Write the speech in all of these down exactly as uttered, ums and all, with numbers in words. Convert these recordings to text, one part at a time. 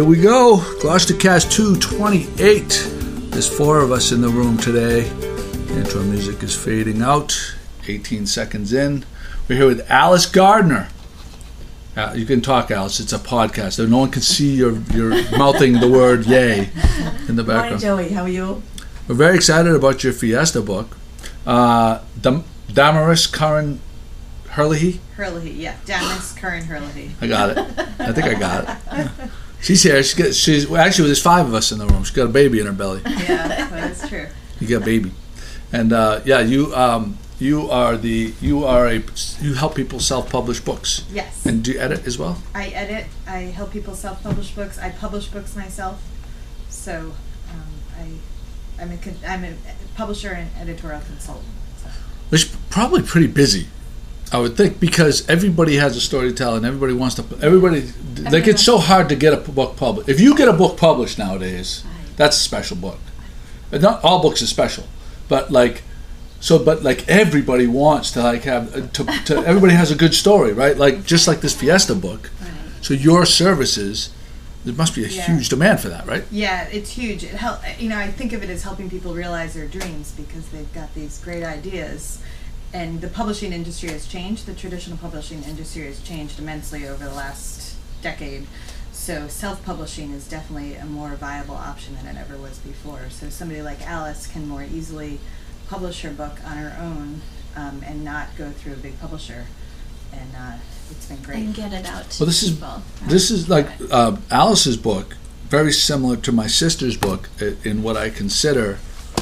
we go. Gloucestercast two twenty-eight. There's four of us in the room today. Intro music is fading out. eighteen seconds in. We're here with Alice Gardner. Uh, you can talk, Alice. It's a podcast. So no one can see your you're mouthing the word yay in the background. Morning, Joey. How are you? We're very excited about your Fiesta book. Uh, Dam- Damaris Curran Herlihy? Herlihy, yeah. Damaris Curran Herlihy. I got it. I think I got it. Yeah. She's here. She gets, she's well, actually, there's five of us in the room. She's got a baby in her belly. Yeah, that is true. You got a baby, and uh, yeah, you um, you are the you are a you help people self-publish books. Yes. And do you edit as well? I edit. I help people self-publish books. I publish books myself. So, um, I I'm a con- I'm a publisher and editorial consultant. So. Which is probably pretty busy, I would think, because everybody has a story to tell and everybody wants to. Everybody, like, it's so hard to get a book published. If you get a book published nowadays, that's a special book. But not all books are special, but like, so, but like everybody wants to like have to. to everybody has a good story, right? Like just like this Fiesta book. Right. So your services, there must be a Yeah. huge demand for that, right? Yeah, it's huge. It help. You know, I think of it as helping people realize their dreams because they've got these great ideas. And the publishing industry has changed. The traditional publishing industry has changed immensely over the last decade. So self-publishing is definitely a more viable option than it ever was before. So somebody like Alice can more easily publish her book on her own um, and not go through a big publisher. And uh, it's been great. And get it out to Well, this is people. this is like uh, Alice's book, very similar to my sister's book i- in what I consider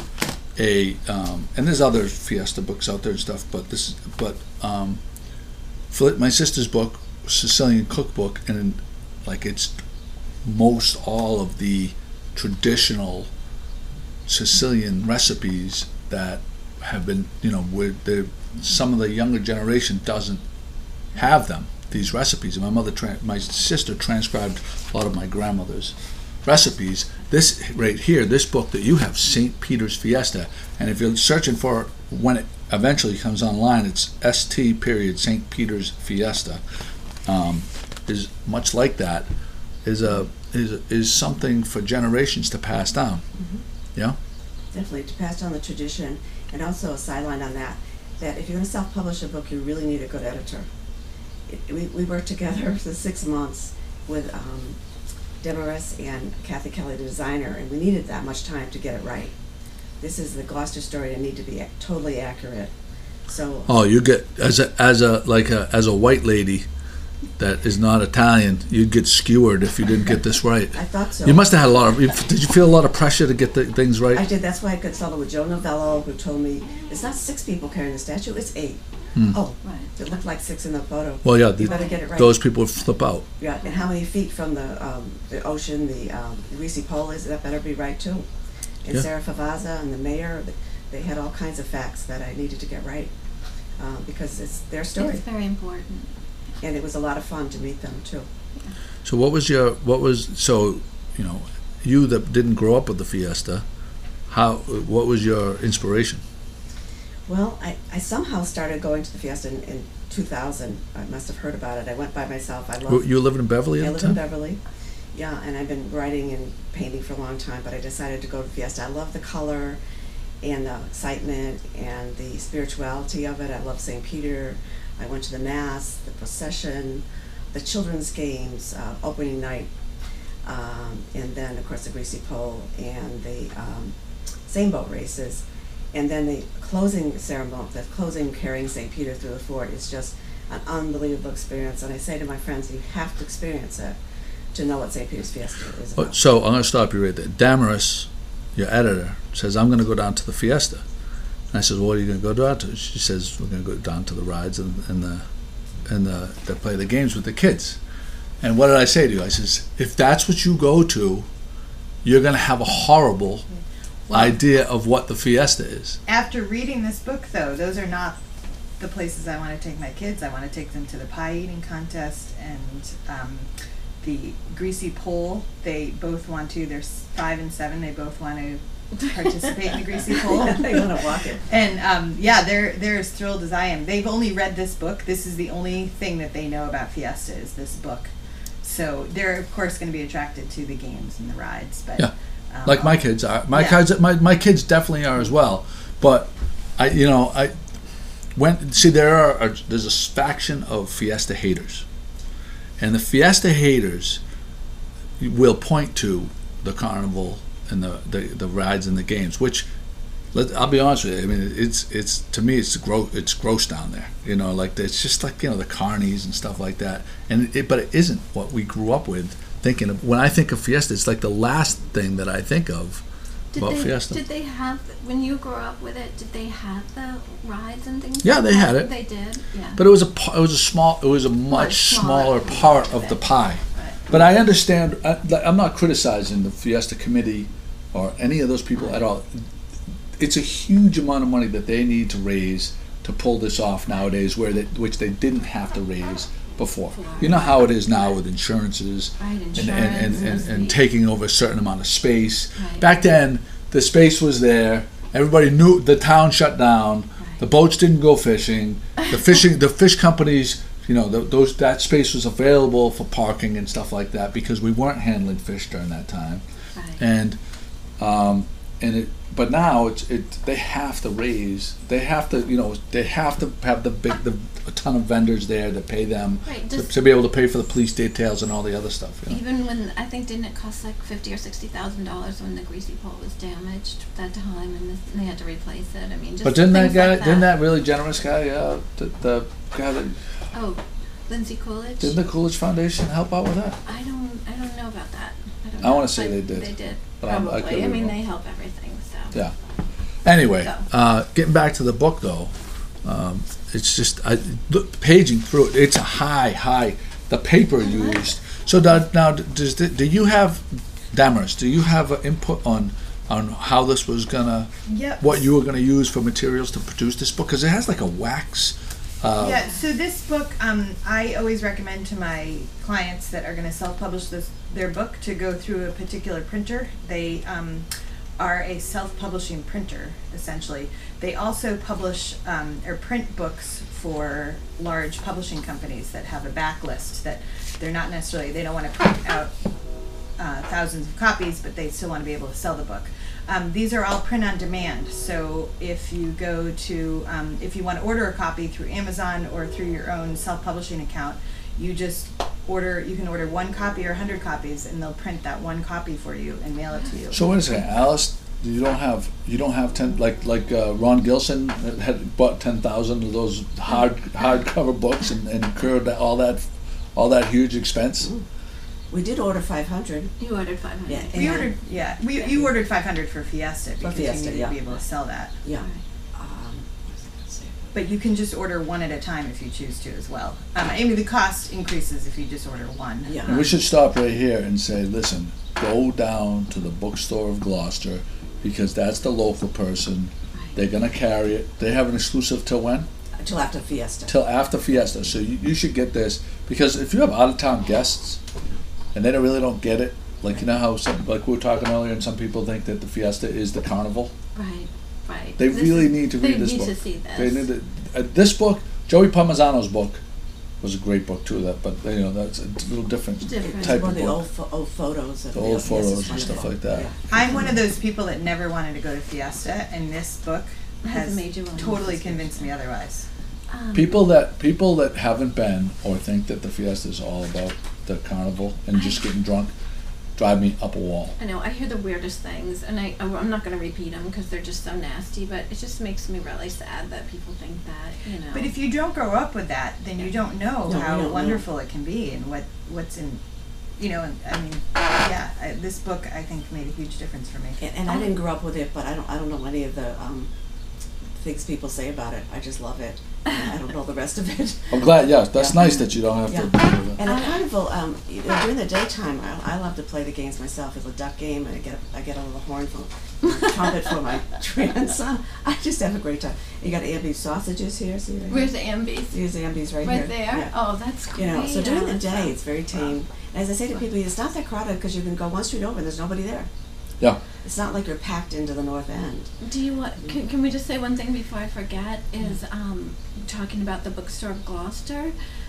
a um, and there's other Fiesta books out there and stuff, but this but um, for my sister's book, Sicilian Cookbook, and like it's most all of the traditional Sicilian recipes that have been, you know, where the some of the younger generation doesn't have them, these recipes. And my mother, tra- my sister transcribed a lot of my grandmother's recipes. This right here, this book that you have, Saint Peter's Fiesta, and if you're searching for it, when it eventually comes online, it's St period Saint Peter's Fiesta, um, is much like that, is a is is something for generations to pass down. Mm-hmm. Yeah. Definitely to pass down the tradition, and also a sideline on that, that if you're going to self-publish a book, you really need a good editor. It, we, we worked together for six months with um, Demaris and Kathy Kelly, the designer, and we needed that much time to get it right. This is the Gloucester story and need to be ac- totally accurate. So Oh, you get as a as a like a as a white lady that is not Italian, you'd get skewered if you didn't get this right. I thought so. You must have had a lot of. Did you feel a lot of pressure to get the things right? I did. That's why I consulted with Joe Novello, who told me it's not six people carrying the statue; it's eight. Hmm. Oh, Right. it looked like six in the photo. Well, yeah, You the, better get it right. those people flip out. Yeah, and how many feet from the um, the ocean the um, greasy pole is? That better be right too. And Yeah. Sarah Favazza and the mayor, th- they had all kinds of facts that I needed to get right uh, because it's their story, It's very important. and it was a lot of fun to meet them too. So what was your what was so you know you that didn't grow up with the Fiesta, how what was your inspiration? Well, I, I somehow started going to the Fiesta in, in two thousand. I must have heard about it. I went by myself. I You love. you were living in Beverly I at live the in time? Beverly. Yeah, and I've been writing and painting for a long time, but I decided to go to Fiesta. I love the color and the excitement and the spirituality of it. I love Saint Peter. I went to the Mass, the procession, the children's games, uh, opening night, um, and then, of course, the Greasy Pole and the um, Sailboat races. And then the closing ceremony, the closing carrying Saint Peter through the fort is just an unbelievable experience. And I say to my friends, you have to experience it to know what Saint Peter's Fiesta is Oh, about. So I'm going to stop you right there. Damaris, your editor, says I'm going to go down to the Fiesta. And I said, well, what are you going to go down to? She says we're going to go down to the rides and, and the and the they play the games with the kids. And what did I say to you? I says, if that's what you go to, you're going to have a horrible Well, idea of what the Fiesta is. after reading this book, though, those are not the places I want to take my kids. I want to take them to the pie eating contest and um, the greasy pole. They both want to. They're s- five and seven. They both want to participate in the greasy pole. They want to walk it. And um, yeah, they're they're as thrilled as I am. They've only read this book. This is the only thing that they know about Fiesta is this book. So they're of course going to be attracted to the games and the rides, but Yeah. um, Like my kids are. My Yeah. kids, my, my kids definitely are as well. But I, you know, I when see there are, are there's a faction of Fiesta haters, and the Fiesta haters will point to the carnival and the, the, the rides and the games, which let, I'll be honest with you. I mean, it's it's to me it's gross. It's gross down there. You know, like it's just like you know the carnies and stuff like that. And it, but it isn't what we grew up with. Thinking of when I think of Fiesta, it's like the last thing that I think of Did about they, Fiesta. did they have, when you grew up with it, did they have the rides and things? Yeah, like they that? had it. They did, yeah. But it was a pa- it was a small it was a much smaller smaller part of the pie. Right. But I understand. I, like, I'm not criticizing the Fiesta committee or any of those people at all. It's a huge amount of money that they need to raise to pull this off nowadays, where they, which they didn't have to raise before. You know how it is now with insurances Right, and, insurance and, and, and, must and be- taking over a certain amount of space. Right. Back then, the space was there. Everybody knew the town shut down. Right. The boats didn't go fishing. The fishing, the fish companies, you know, th those that space was available for parking and stuff like that because we weren't handling fish during that time. Right. And um, and it, but now it's it. They have to raise. They have to, you know, they have to have the big, the a ton of vendors there to pay them Right, to, just- to be able to pay for the police details and all the other stuff. You know? Even when, I think, didn't it cost like fifty or sixty thousand dollars when the greasy pole was damaged that time and, this, and they had to replace it? I mean, just But didn't that things guy, like didn't that really generous guy, uh, the, the guy that Oh, Lindsay Coolidge? didn't the Coolidge Foundation help out with that? I don't, I don't know about that. I, don't I know, wanna say but they did, They did, but I'm- I probably. could I, be mean, wrong. they help everything, so. Yeah. Anyway, So. uh, getting back to the book though, um, it's just I, look, paging through it. It's a high, high. The paper used. So do, now, does the, do you have, Damaris? Do you have an input on on how this was gonna, Yep. what you were gonna use for materials to produce this book? Because it has like a wax. Uh, Yeah, so this book, um, I always recommend to my clients that are going to self-publish this their book to go through a particular printer. They um, are a self-publishing printer, essentially. They also publish um, or print books for large publishing companies that have a backlist that they're not necessarily, they don't want to print out uh, thousands of copies, but they still want to be able to sell the book. Um, these are all print on demand, so if you go to, um, if you want to order a copy through Amazon or through your own self-publishing account, you just order, you can order one copy or a hundred copies, and they'll print that one copy for you and mail it to you. So wait a second, Alice. You don't have you don't have ten like like uh, Ron Gilson had bought ten thousand of those hard hardcover books and, and incurred that, all that all that huge expense. We did order five hundred. You ordered five hundred. Yeah. We And- ordered, yeah, we, you ordered five hundred for Fiesta because Fiesta, you needed yeah. to be able to sell that. Yeah. Right. Um, what was I gonna say? But you can just order one at a time if you choose to as well. Um, I mean, the cost increases if you just order one. Yeah. And we should stop right here and say, listen, go down to the bookstore of Gloucester because that's the local person. Right. They're gonna carry it. They have an exclusive till when? Till after Fiesta. Till after Fiesta. So you, you should get this because if you have out of town guests and they don't really don't get it, like you know how some like we were talking earlier, and some people think that the Fiesta is the carnival. Right, right. They This really is- need to read they this need book. to see this. They need to, uh, this book, Joey Parmesanno's book, was a great book too. That, but you know that's a little different, Different. type One of of the book. old, pho- old photos. Of The the old Fiesta photos is and stuff wonderful. like that. Yeah. I'm one of those people that never wanted to go to Fiesta, and this book Has has made you want to. totally convinced me otherwise. Um, People that people that haven't been or think that the Fiesta is all about the carnival and just getting drunk drive me up a wall. I know, I hear the weirdest things, and I, I'm not going to repeat them because they're just so nasty, but it just makes me really sad that people think that, you know. But if you don't grow up with that, then you don't know No, we how don't know. wonderful it can be and what what's in, you know. And I mean, yeah, I, this book I think made a huge difference for me. And, and I didn't grow up with it, but I don't. I don't know any of the um, things people say about it. I just love it. And I don't know the rest of it. I'm glad. Yeah, that's Yeah. nice that you don't have Yeah. to. deal with it. And the carnival, um, you know, during the daytime, I, I love to play the games myself. It's a duck game, and I get a, I get a little horn from a trumpet for my grandson. I just have a great time. You got Ambi's sausages here. See right Where's here? the Ambies? Here's Ambi's right, Right here. there? Yeah. Oh, that's great. You know, so during the I love day, that. it's very tame. And as I say to people, it's not that crowded because you can go one street over and there's nobody there. Yeah. It's not like you're packed into the north end. Do you want? Can, can we just say one thing before I forget? Is um, talking about the bookstore of Gloucester.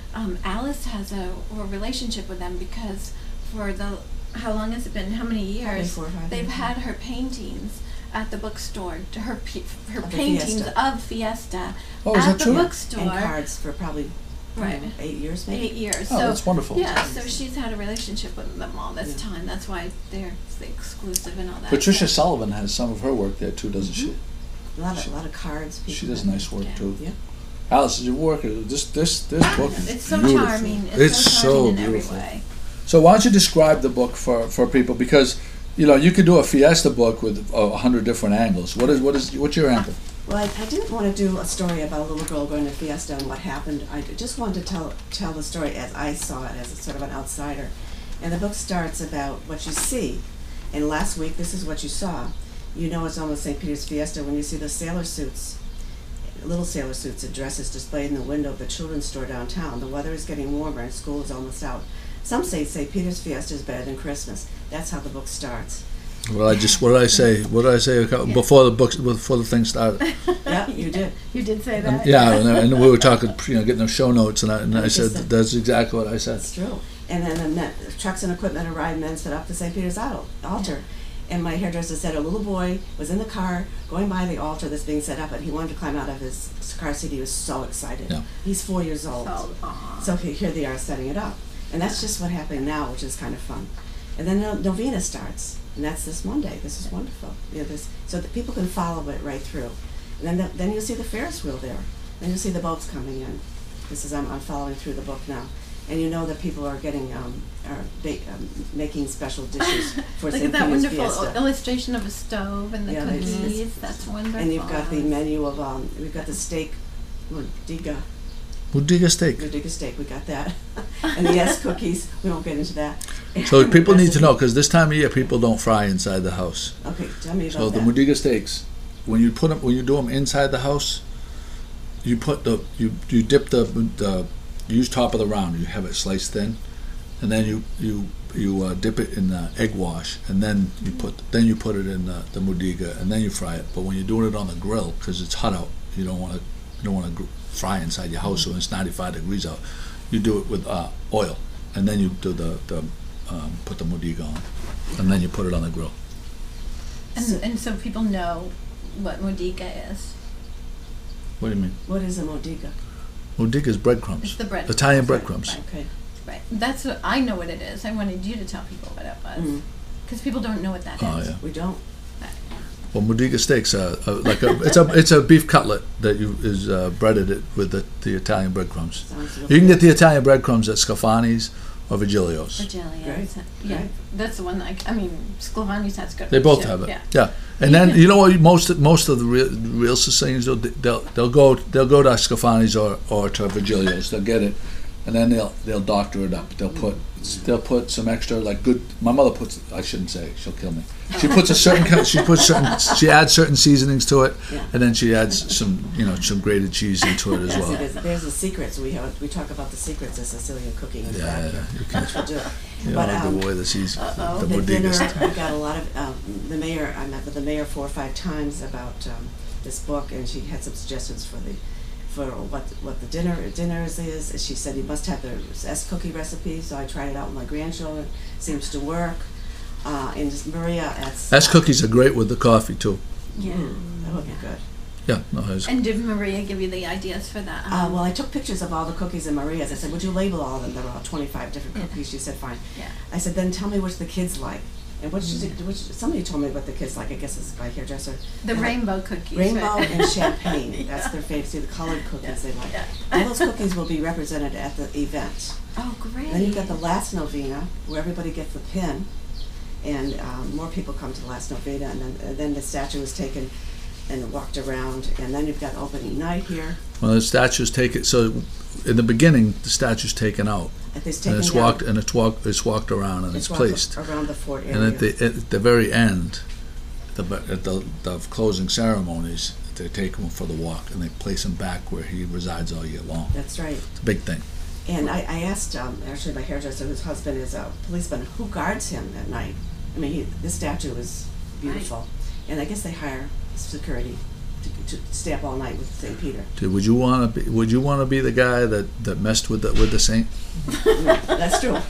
um, Alice has a, a relationship with them because for the, how long has it been, how many Probably years? four or five They've years. had her paintings at the bookstore, to her pe- her Of the paintings Fiesta. of Fiesta Oh, is at that the true? bookstore. And cards for probably Right. um, eight years maybe. Eight years. Oh, so that's wonderful. Yeah, so she's had a relationship with them all this Yeah. time. That's why they're exclusive and all that. Patricia So- Sullivan has some of her work there too, doesn't she? A lot of, She- a lot of cards. People She does have. nice work Yeah. too. Yeah. Alice, your work is this this this book is It's so beautiful. charming. It's, It's so so charming in beautiful. every way. So why don't you describe the book for, for people, because you know you could do a Fiesta book with a hundred different angles. What is what is what's your angle? Well, I, I didn't want to do a story about a little girl going to Fiesta and what happened. I just wanted to tell tell the story as I saw it, as a sort of an outsider. And the book starts about what you see. And last week, this is what you saw. You know it's almost Saint Peter's Fiesta when you see the sailor suits, little sailor suits and dresses displayed in the window of the children's store downtown. The weather is getting warmer and school is almost out. Some say Saint Peter's Fiesta is better than Christmas. That's how the book starts. Well, I just what did I say? What did I say a couple- before the books before the thing started? Yeah, you did. You did say that. And, yeah, and, and we were talking, you know, getting the show notes, and I, and I Like you said said. that's exactly what I said. That's true. And then the men, trucks and equipment arrived, men set up the Saint Peter's al- altar. And my hairdresser said a little boy was in the car going by the altar that's being set up, and he wanted to climb out of his car seat. He was so excited. Yeah. He's four years old. So, aw. So he- here they are setting it up. And that's just what happened now, which is kind of fun. And then the novena starts, and that's this Monday. This is wonderful. You know, this, so that people can follow it right through. And then the, then you'll see the Ferris wheel there. Then you'll see the boats coming in. This is I'm, I'm following through the book now. And you know that people are getting um, are ba- um, making special dishes for Look Saint at that Peter's wonderful Fiesta. illustration of a stove and the Yeah, it's- cookies. it's- That's wonderful. And you've got the menu of um, we've got the steak, Modiga, Mudiga steak. Modiga steak. We got that, and the S cookies. We won't get into that. So people need to know, Recipe. because this time of year people don't fry inside the house. Okay, tell me about So the that. Mudiga steaks, when you put them, when you do them inside the house, you put the you you dip the the you use top of the round. You have it sliced thin, and then you you you uh, dip it in the egg wash, and then you put then you put it in the, the Mudiga, and then you fry it. But when you're doing it on the grill, because it's hot out, you don't want to you don't want to gr- fry inside your house when it's ninety-five degrees out. You do it with uh, oil, and then you do the the um, put the Mudiga on, and then you put it on the grill. And, So- and so people know what Modica is. What do you mean? What is a Modiga? Mudiga is breadcrumbs. It's the bread. Italian Right, breadcrumbs. right. Okay. Right. That's what I know what it is. I wanted you to tell people what it was. Mm. Because people don't know what that is. Oh yeah. We don't. Well, Mudiga steaks are, are like a it's a it's a beef cutlet that you is uh, breaded it with the, the Italian breadcrumbs. Sounds real You can good. get the Italian breadcrumbs at Scafani's or Virgilio's. Virgilia's. Great, Yeah. great. That's the one that I, I mean, Sclavani's has good They ones, both too. have it. Yeah. Yeah, and You then can- you know what? Most most of the real, real Sicilians do, they'll they'll go they'll go to Scafani's or, or to Virgilio's. They'll get it, and then they'll they'll doctor it up. They'll put they'll put some extra like good. My mother puts. I shouldn't say. She'll kill me. She puts a certain kind- she puts certain she adds certain seasonings to it, Yeah. and then she adds some you know some grated cheese into it as Yes, well. it is. There's the secrets. We have we talk about the secrets of Sicilian cooking. In Yeah, fact, yeah, you can- which we do. You But, know, um, the way that she's uh-oh. the The dinner, Mudigas. we got a lot of, um, the mayor, I met with the mayor four or five times about um, this book, and she had some suggestions for the, for what what the dinner dinners is. She said you must have the S cookie recipe, so I tried it out with my grandchildren. Seems to work. Uh, and just Maria at S cookies are great with the coffee too. Yeah. Mm, that would be good. Yeah, no, it's, And did Maria give you the ideas for that? Uh, um, well, I took pictures of all the cookies in Maria's. I said, would you label all of them? There were all twenty-five different Yeah. cookies. She said, fine. Yeah. I said, then tell me which the kids like. And what she, Mm. which, somebody told me what the kids like. I guess it's my hairdresser. The And I- rainbow cookies. Rainbow right? and champagne. That's Yeah. their favorite. See, the colored cookies they like. Yeah. All those cookies will be represented at the event. Oh, great. Then you've got the last novena, where everybody gets the pin, and um, more people come to the last novena, and then, and then the statue is taken and walked around, and then you've got opening night here. well, the statues take it. So, in the beginning, the statue's taken out, At this and taking it's down- walked, and it's walked, it's walked around, and it's, walked placed. around the fort area. And at the at the very end, the at the, the closing ceremonies, they take him for the walk, and they place him back where he resides all year long. That's right. It's a big thing. And I, I asked, um, actually, my hairdresser, whose husband is a policeman, who guards him at night? I mean, he, this statue is beautiful. And I guess they hire security to, to stay up all night with Saint Peter. Dude, would you want to be? Would you want to be the guy that, that messed with the with the saint? Yeah, that's true.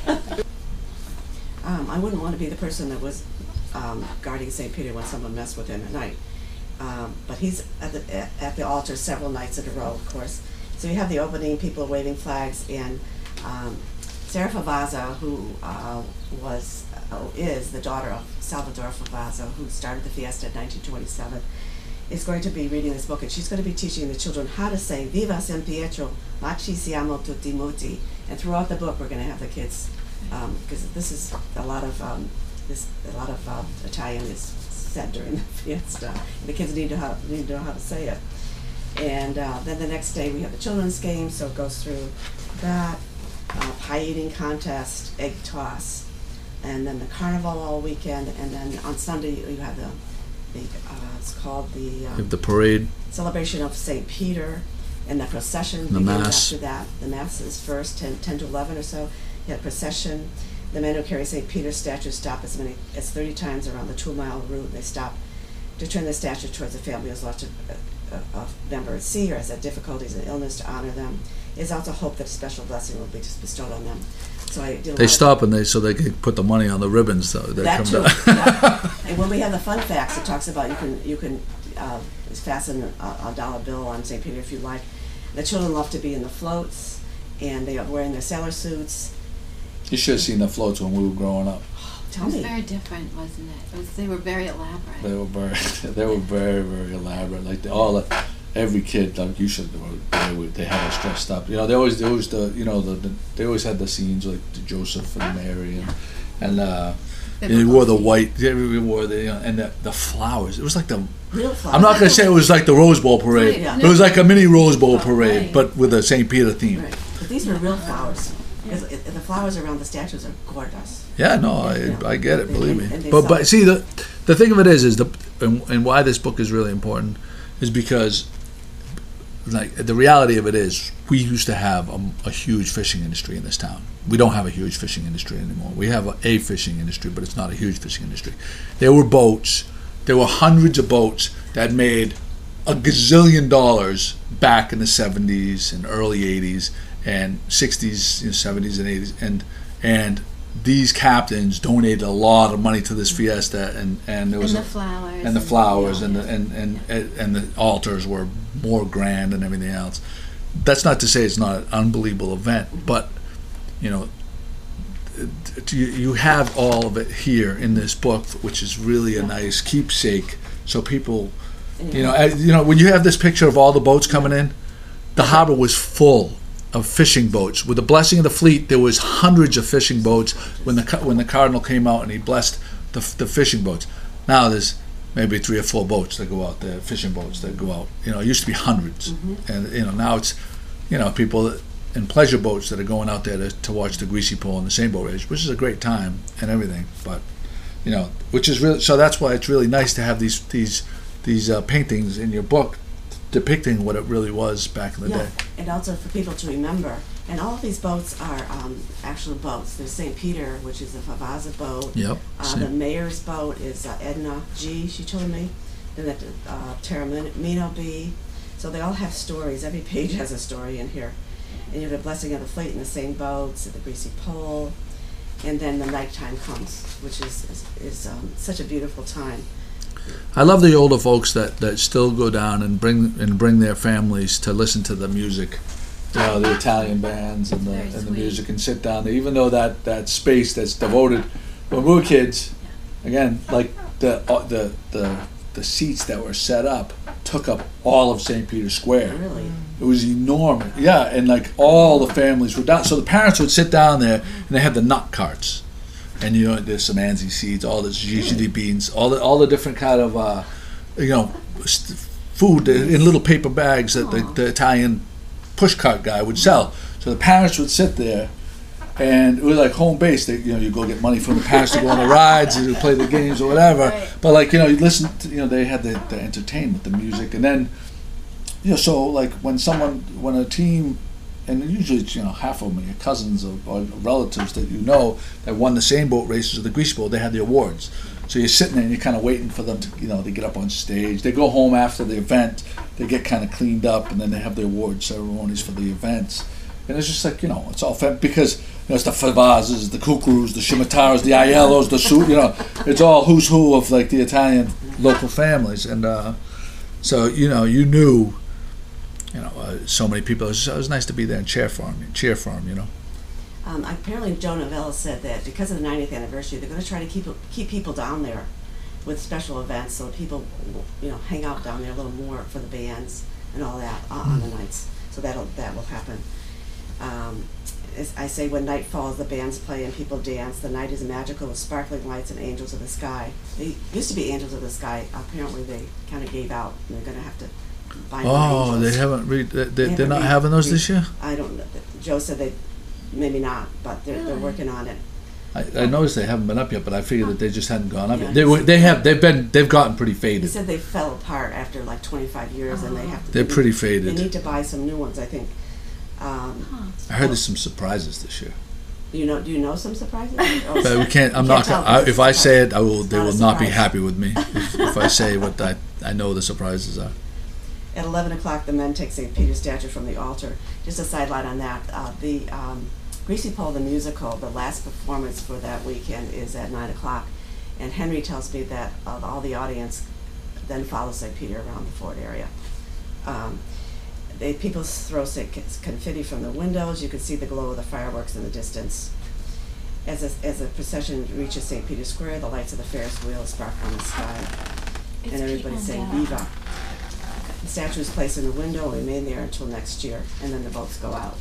um, I wouldn't want to be the person that was um, guarding Saint Peter when someone messed with him at night. Um, but he's at the at the altar several nights in a row, of course. So you have the opening, people waving flags, and um, Sarah Favazza, who uh, was oh, is the daughter of Salvador Favazza, who started the Fiesta in nineteen twenty-seven, is going to be reading this book, and she's going to be teaching the children how to say "Viva San Pietro, ma ci siamo tutti muti." And throughout the book, we're going to have the kids, because um, this is a lot of um, this a lot of uh, Italian is said during the Fiesta, and the kids need to how, need to know how to say it. And uh, then the next day we have the children's game, so it goes through that, uh, pie eating contest, egg toss, and then the carnival all weekend, and then on Sunday you have the, the uh, it's called the You um, have the parade. celebration of Saint Peter, and the procession The begins Mass. after that. The Mass is first, ten, ten to eleven or so. You have procession. The men who carry Saint Peter's statue stop as many as thirty times around the two-mile route. They stop to turn the statue towards the family who's lost a, a, a member at sea or has had difficulties and illness to honor them. It's also hope that a special blessing will be bestowed on them. So I did a They lot stop and they so they can put the money on the ribbons though. of That that come too. down. Yeah. And when we have the fun facts, it talks about you can you can uh, fasten a, a dollar bill on Saint Peter if you like. The children love to be in the floats, and they are wearing their sailor suits. You should have seen the floats when we were growing up. It Tell was me. very different, wasn't it? It was, they were very elaborate. They were very, they were very, very elaborate. Like the, all the, every kid, like you should, they, were, they had us dressed up. You know, they always, there was the, you know, the, the they always had the scenes like the Joseph and Mary and and uh, they wore the white. They wore the, you know, and the, the flowers. It was like the. Real flowers. I'm not gonna say it was like the Rose Bowl parade. Right, yeah. It was like a mini Rose Bowl parade, Right. but with a Saint Peter theme. Right. But these were real flowers. Because it- The flowers around the statues are gorgeous. Yeah, no, Yeah. I, I get it. And- Believe and me. they But sell but it. see the the thing of it is is the and, and why this book is really important is because like the reality of it is we used to have a, a huge fishing industry in this town. We don't have a huge fishing industry anymore. We have a, a fishing industry, but it's not a huge fishing industry. There were boats. There were hundreds of boats that made a gazillion dollars back in the seventies and early eighties and sixties, you know, seventies and eighties, and and these captains donated a lot of money to this fiesta, and and there was and the a, flowers. and the flowers and the, yeah. and, and and and the altars were more grand and everything else. That's not to say it's not an unbelievable event, but you know, it- you you have all of it here in this book, which is really a nice keepsake. So people, you know, uh, you know, when you have this picture of all the boats coming in, the harbor was full of fishing boats. With the blessing of the fleet, there was hundreds of fishing boats when the ca- when the cardinal came out and he blessed the the fishing boats. Now there's maybe three or four boats that go out there, fishing boats that go out. You know, it used to be hundreds, and you know now it's, you know, people in pleasure boats that are going out there to, to watch the greasy pole and the sailboat race, which is a great time and everything. But you know, which is really so that's why it's really nice to have these these these uh, paintings in your book depicting what it really was back in the Yeah, day. and also for people to remember. And all of these boats are um, actual boats. There's Saint Peter, which is a Favazza boat. Yep. Uh, same. the mayor's boat is uh, Edna G, she told me. Then the uh, Taramino B. So they all have stories. Every page has a story in here. And you have the blessing of the fleet in the same boats, the greasy pole. And then the nighttime comes, which is, is, is um, such a beautiful time. I love the older folks that, that still go down and bring and bring their families to listen to the music, you know, the Italian bands and the Very and the sweet. music, and sit down there. Even though that, that space that's devoted when we were kids, again, like the uh, the the the seats that were set up took up all of Saint Peter's Square. Really. It was enormous. Yeah, and like all the families were down. So the parents would sit down there and they had the nut carts. And you know, there's some anzi seeds, all this Gigi beans, all the all the different kind of uh, you know, st- food in little paper bags that the, the Italian pushcart guy would sell. So the parents would sit there, and it was like home base. They, you know, you go get money from the parents to go on the rides and play the games or whatever. Right. But like, you know, you listen to, you know, they had the, the entertainment, the music, and then you know, so like when someone, when a team. And usually, it's, you know, half of them are your cousins or, or relatives that you know that won the same boat races or the grease boat. They had the awards. So you're sitting there and you're kind of waiting for them to, you know, they get up on stage. They go home after the event. They get kind of cleaned up, and then they have the award ceremonies for the events. And it's just like, you know, it's all fun because, you know, it's the Favazes, the Kukurus, the Shimataras, the Aiellos, the Su, you know, it's all who's who of like the Italian local families. And uh, so, you know, you knew, you know, uh, so many people. It was, it was nice to be there and cheer for him, cheer for him, you know. Um, apparently, Joe Novella said that because of the ninetieth anniversary, they're going to try to keep keep people down there with special events, so people, you know, hang out down there a little more for the bands and all that uh, on the nights. So that'll that will happen. Um, as I say, when night falls, the bands play and people dance. The night is magical with sparkling lights and angels of the sky. They used to be angels of the sky. Apparently, they kind of gave out, and they're going to have to find more Oh, angels. they haven't read. They, they, They they're haven't not re- having those re- this year. I don't know. Joe said they maybe not, but they're they're Really? working on it. I, I noticed they haven't been up yet, but I figured that they just hadn't gone up Yeah. yet. They were. They have. They've been. They've gotten pretty He faded. said they fell apart after like twenty-five years, and they have to. They're they pretty need- They faded. need to buy some new ones, I think. Um, Huh. I heard there's some surprises this year. you know, do you know some surprises? Oh, But we can't. I'm you not. tell Gonna, I, them. if I say it, I will. It's They not a will not be surprise. happy with me if, if I say what I I know the surprises are. At eleven o'clock, the men take Saint Peter's statue from the altar. Just a sideline on that. Uh, the um, Greasy Pole, the musical, the last performance for that weekend is at nine o'clock, and Henry tells me that uh, all the audience then follows Saint Peter around the fort area. Um, they, people throw sa- confetti from the windows. You can see the glow of the fireworks in the distance. As a, as the procession reaches Saint Peter's Square, the lights of the Ferris wheel sparkle in the sky, It's and everybody's people saying down. "Viva." The statue is placed in the window and remain there until next year, and then the boats go out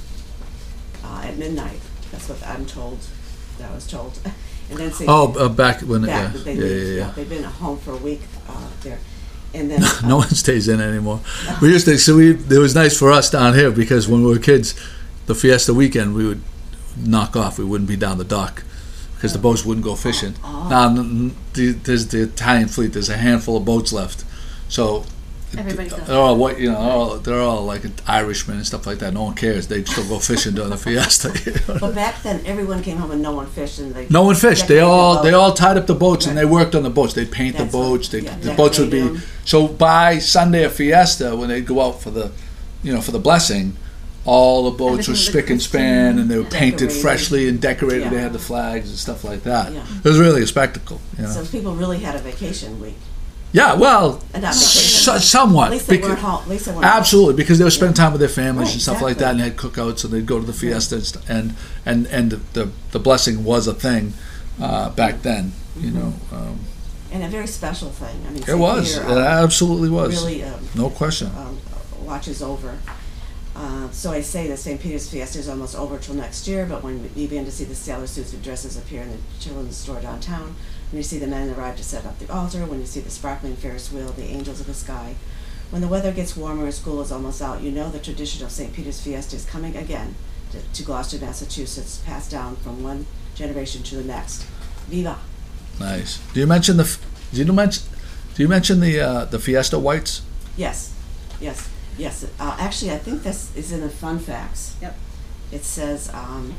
uh, at midnight. That's what I'm told. That I was told. And then Saint Oh, uh, back when. back, Yeah, they yeah, leave. yeah, yeah. They've been at home for a week uh, there, and then No one stays in anymore. We used to. So we. It was nice for us down here because when we were kids, the Fiesta weekend we would knock off. We wouldn't be down the dock because the boats wouldn't go fishing. Oh. Now n- n- the, there's the Italian fleet. There's a handful of boats left, so. Everybody goes. They're all white, you know. They're all, they're all like Irishmen and stuff like that. No one cares. They still go fishing during the Fiesta. You know? But back then, everyone came home and no one fished, and they No one fished. They decorated the all boat. they all tied up the boats and Right. they worked on the boats. They'd paint That's the what- boats. They, yeah, the boats would be decorate 'em. so by Sunday at Fiesta when they'd go out for the, you know, for the blessing, all the boats Everything were would spick and look span and they were pristine. painted Decorated. freshly and decorated. Yeah. They had the flags and stuff like that. Yeah. It was really a spectacle. You know? So people really had a vacation week, yeah, well, and not s- vacation. somewhat. At least they Becau- weren't home. At least they weren't home. Absolutely, because they were spending time with their families Right, and stuff like that, and exactly. they had cookouts, and they'd go to the fiesta, and st- and and, and the, the the blessing was a thing uh, back then. You know, um, And a very special thing. I mean, it Saint was. Peter, It um, absolutely was. really um, No question. um, watches over. Uh, so I say that Saint Peter's Fiesta is almost over till next year, but when we begin to see the sailor suits and dresses appear in the children's store downtown, when you see the men arrive to set up the altar, when you see the sparkling Ferris wheel, the angels of the sky, when the weather gets warmer and school is almost out, you know the tradition of Saint Peter's Fiesta is coming again to, to Gloucester, Massachusetts, passed down from one generation to the next. Viva! Nice. Do you mention the? f- Do you mention? Do you mention the uh, the Fiesta whites? Yes, yes, yes. Uh, actually, I think this is in the fun facts. Yep. It says, um,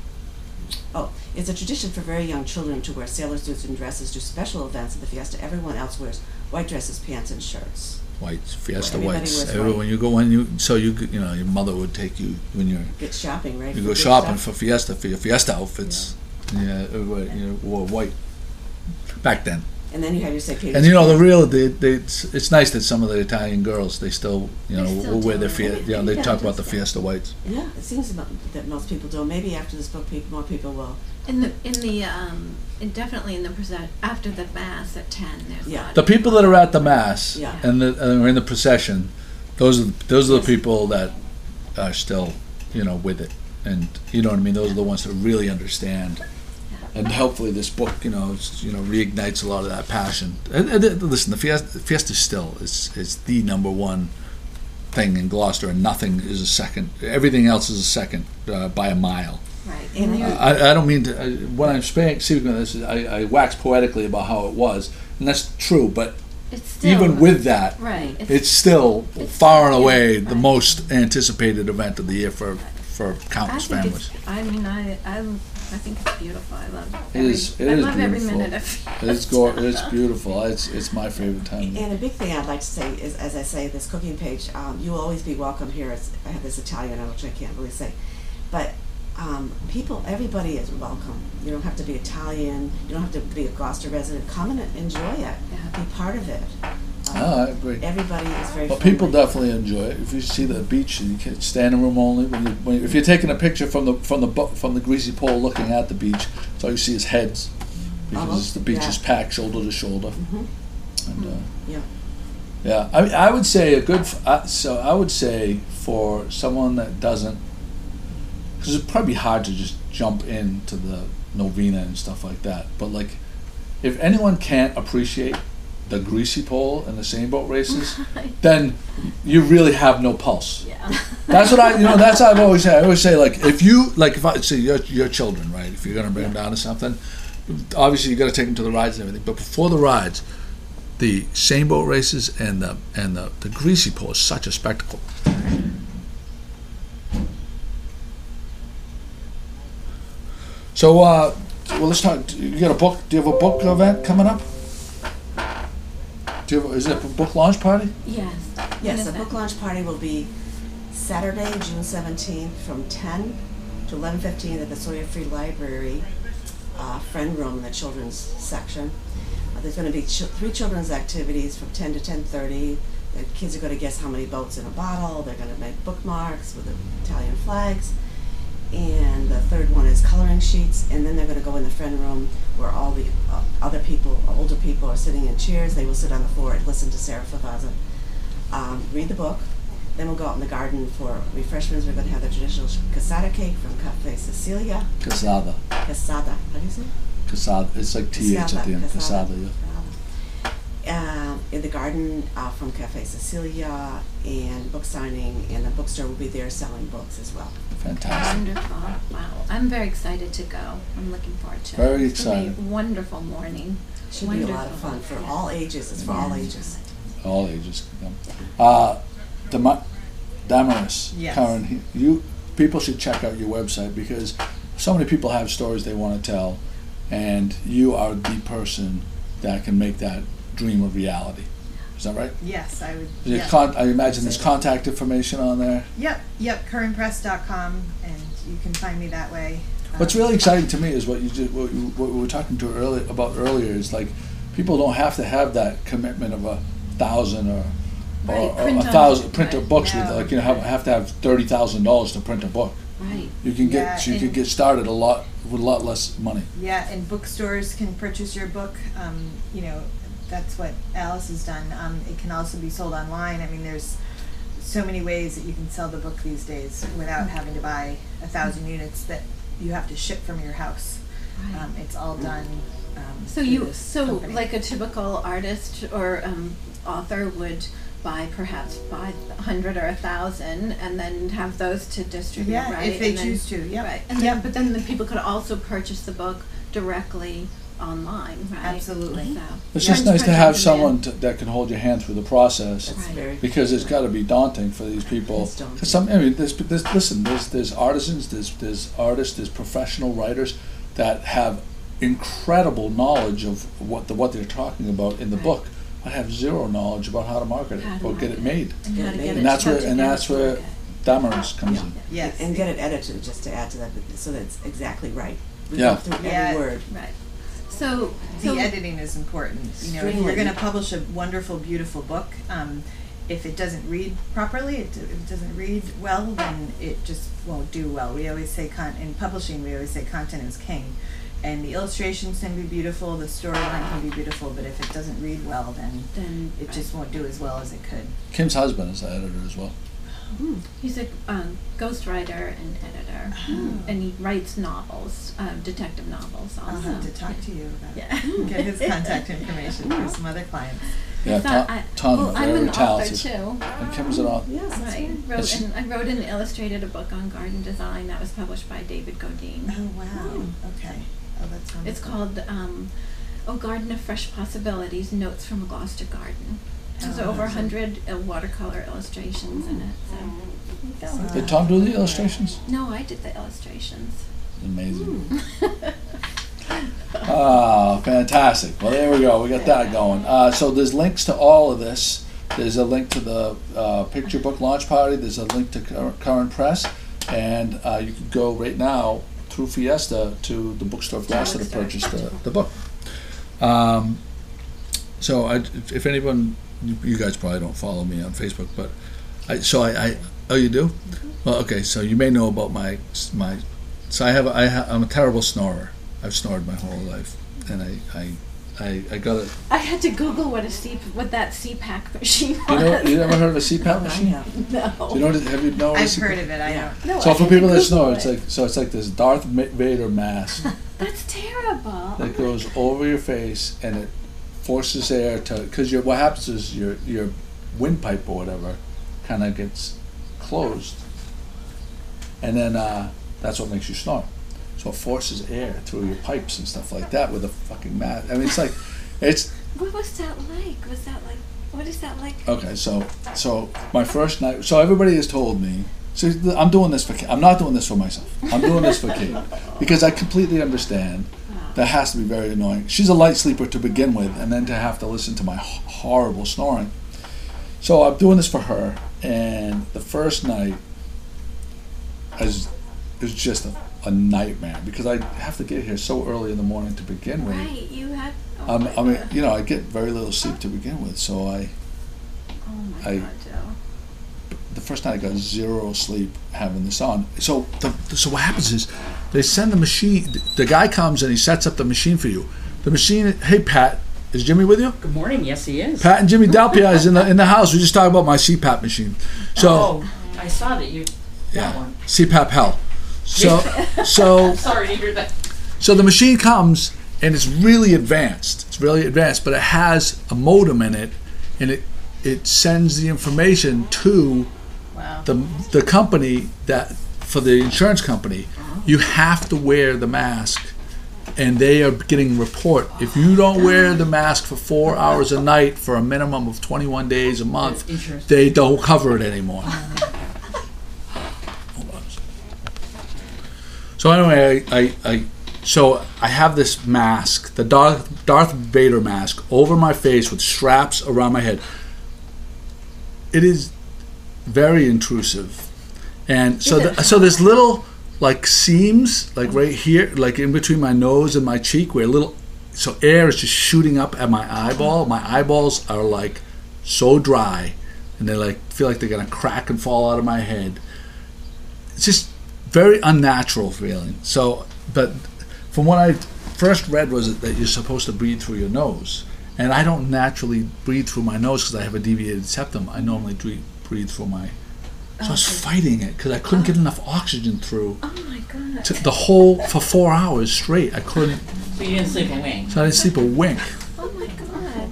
oh, it's a tradition for very young children to wear sailor suits and dresses to special events at the Fiesta. Everyone else wears white dresses, pants, and shirts. Whites, Fiesta Everybody whites. wears Every- white. When you go when you so you g- you know your mother would take you when you're Get shopping, right? you for go good shopping stuff. for Fiesta for your Fiesta outfits. Yeah, everybody you know, wore white back then. And then you have your Saint Peter's. And you know the Fiesta. real they, they it's, it's nice that some of the Italian girls they still you know They still will wear do their it. Fiesta. You know they Yeah, talk about the just that. Fiesta whites. Yeah, it seems that that most people do. Maybe after this book, people, more people will. In the in the um, in definitely in the procession after the mass at ten. There's a Yeah. lot The of people that are at the mass Yeah. and the, and are in the procession, those are the, those are the Yes. people that are still you know with it, and you know what I mean. Those are the ones that really understand. And hopefully, this book, you know, it's, you know, reignites a lot of that passion. And, and, uh, listen, the Fiesta, Fiesta still is is the number one thing in Gloucester, and nothing is a second. Everything else is a second uh, by a mile. Right. And And I- you're- I, I don't mean to. I, when I'm speaking, speaking of this, I, I wax poetically about how it was, and that's true. But it's still even with that, right. it's still It's far and still- away yeah, the right. most anticipated event of the year for for I countless think families. it's, I mean, I, I I think it's beautiful. I love It every, is- it I is love every beautiful. minute of It's go. It's beautiful. It's it's my favorite time. And a big thing I'd like to say is, as I say, this cooking page, um, you will always be welcome here. It's, I have this Italian, which I can't really say, but um, people, everybody is welcome. You don't have to be Italian. You don't have to be a Gloucester resident. Come and enjoy it. Yeah. Be part of it. Um, Oh, I agree. Everybody is very. Well, people friendly. definitely enjoy it. If you see the beach, you can standing room only. When you, when you, if you're taking a picture from the from the bu- from the greasy pole looking at the beach, so all you see is heads, because Uh-huh. the beach Yeah. is packed shoulder to shoulder. Mhm. And, uh, Yeah. yeah, I mean, I would say a good. F- uh, so I would say for someone that doesn't, because it'd probably be hard to just jump into the novena and stuff like that. But like, if anyone can't appreciate the greasy pole and the sailboat races, then you really have no pulse. Yeah. That's what I, you know, that's what I've always said. I always say, like, if you, like, if I say your your children, right? If you're gonna bring them down to something, obviously you got to take them to the rides and everything. But before the rides, the sailboat races and the and the, the greasy pole is such a spectacle. So, uh, well, let's talk. You got a book? Do you have a book event coming up? Do you have? Is it a book launch party? Yes. When Yes, is the that? book launch party will be Saturday, June seventeenth, from ten to eleven fifteen at the Sawyer Free Library, uh, Friend Room in the children's section. Uh, there's going to be ch- three children's activities from ten to ten thirty. The kids are going to guess how many boats in a bottle. They're going to make bookmarks with the Italian flags. And the third one is coloring sheets, and then they're going to go in the friend room where all the uh, other people, older people, are sitting in chairs. They will sit on the floor and listen to Sarah Favazza um, read the book. Then we'll go out in the garden for refreshments. We're going to have the traditional casata cake from Cafe Cecilia. Casada. Casada, how do you say it? Casada. It's like T H at the end. Casada. Yeah. Um, in the garden uh, from Cafe Cecilia, and book signing, and the bookstore will be there selling books as well. Fantastic. Wonderful. Wow. I'm very excited to go. I'm looking forward to it. Very It's gonna be a excited. wonderful morning. Should be a lot of Wonderful. fun for all ages. It's for all Yes. ages. All ages. Yeah. Uh, Dama- Damaris, Yes. Karen, he- you people should check out your website, because so many people have stories they want to tell, and you are the person that can make that dream a reality. Is that right? Yes, I would. Is there Yeah. con- I imagine there's contact information on there. Yep, yep, current press dot com, and you can find me that way. What's Um, really exciting to me is what you just, what, you, what we were talking to earlier about earlier is like people don't have to have that commitment of a thousand or or, Right, or print a on- thousand print right. books with No. like you know have, have to have thirty thousand dollars to print a book. Right. You can get Yeah, so you can and- get started a lot with a lot less money. Yeah, and bookstores can purchase your book. Um, you know, that's what Alice has done. Um, it can also be sold online. I mean, there's so many ways that you can sell the book these days without having to buy a thousand units that you have to ship from your house. Right. Um, it's all done. Um, So through you, this so company. like a typical artist or um, author would buy perhaps five hundred or a thousand, and then have those to distribute, Yeah, right? if they And then- choose to, yep. Right, and Yep. then, but then the people could also purchase the book directly online, right? Absolutely. So It's print- just nice to print have on someone demand. to, that can hold your hand through the process, That's Right. very because it's got to be daunting for these people. It's daunting. 'Cause some, I mean, there's, there's listen, there's there's artisans, there's there's artists, there's professional writers that have incredible knowledge of what the what they're talking about in the Right. book, but have zero knowledge about how to market it How to or get it market made. And how to And get it, And that's how where to and get that's it to where market. Damaris comes Yeah. in. Yes. And get it edited, just to add to that, so that it's exactly right. We Yeah. go through Yeah. every word. Right. So, The so editing is important. You know, if you're Extremely. going to publish a wonderful, beautiful book, um, if it doesn't read properly, it, if it doesn't read well, then it just won't do well. We always say, con- in publishing, we always say content is king. And the illustrations can be beautiful, the storyline can be beautiful, but if it doesn't read well, then then it just won't do as well as it could. Kim's husband is the editor as well. Hmm. he's a um, ghostwriter and editor, Oh. and he writes novels, um, detective novels also. I'll have to talk to you about Yeah. it. Get his contact information for some other clients. Yeah, I thought Tom, I- Tom's well, I'm very an author talented. too. And Kim's an author. Yes, that's Right. right. Wrote It's- and I wrote and illustrated a book on garden design that was published by David Godine. Oh, wow. Okay. Oh, that's wonderful. It's called um, "Oh Garden of Fresh Possibilities: Notes from a Gloucester Garden." There's Oh, over a that's hundred uh, watercolor illustrations in it. So, there you go. So- Did Tom do the illustrations? No, I did the illustrations. Amazing. Ah, fantastic. Well, there we go. We got that going. Uh, so there's links to all of this. There's a link to the uh, picture book launch party. There's a link to Cur- Current Press. And uh, you can go right now through Fiesta to the bookstore of Gloucester to purchase the, the book. Um, so I, if anyone, you guys probably don't follow me on Facebook, but I, so I, I oh, you do? Well, okay, so you may know about my, my so I have, I ha, I'm a terrible snorer. I've snored my whole life, and I, I, I, I got it. I had to Google what a C what that C PAC machine was. You know, you never heard of a C PAP I machine? have. No. Do you know? What it- Have you know? what a I've C PAP heard of it, I don't. No, So I for had to people that Google snore, it's it. like so. It's like this Darth Ma- Vader mask That's terrible. that goes over your face, and it forces air to. Because your what happens is your your windpipe or whatever kind of gets closed, and then uh, that's what makes you snore. So it forces air through your pipes and stuff like that with a fucking mask. I mean, it's like, it's What was that like? Was that like? What is that like? okay. So so my first night. So everybody has told me. So th- I'm doing this for. Kate. I'm not doing this for myself. I'm doing this for Kate because I completely understand. That has to be very annoying. She's a light sleeper to begin with, and then to have to listen to my h- horrible snoring. So I'm doing this for her, and the first night is is just a, a nightmare because I have to get here so early in the morning to begin with. Right, you had. Oh Um, my I mean, God. you know, I get very little sleep to begin with, so I Oh my I- God, Joe. the first night I got zero sleep having this on. So the, so what happens is they send the machine. The guy comes and he sets up the machine for you. The machine. Hey Pat, is Jimmy with you? Good morning. Yes, he is. Pat and Jimmy Dalpia is in the in the house. We just talked about my C PAP machine. So oh, I saw that you. That yeah, one. C PAP hell. So so Sorry to hear that. so the machine comes and it's really advanced. It's really advanced, but it has a modem in it, and it it sends the information to Wow. the the company that for the insurance company. You have to wear the mask, and they are getting report. If you don't wear the mask for four hours a night for a minimum of twenty-one days a month, Insurance. they don't cover it anymore. Hold on. So anyway, I, I, I so I have this mask, the Darth, Darth Vader mask, over my face with straps around my head. It is very intrusive, and so Is it the, so there's little like seams like right here, like in between my nose and my cheek, where little so air is just shooting up at my eyeball. My eyeballs are like so dry, and they like feel like they're gonna crack and fall out of my head. It's just very unnatural feeling. So, but from what I first read was that you're supposed to breathe through your nose, and I don't naturally breathe through my nose because I have a deviated septum. I normally breathe, breathe through my. So I was fighting it because I couldn't get enough oxygen through Oh my God. to the whole for four hours straight. I couldn't. So you didn't sleep a wink. So I didn't sleep a wink. Oh my God.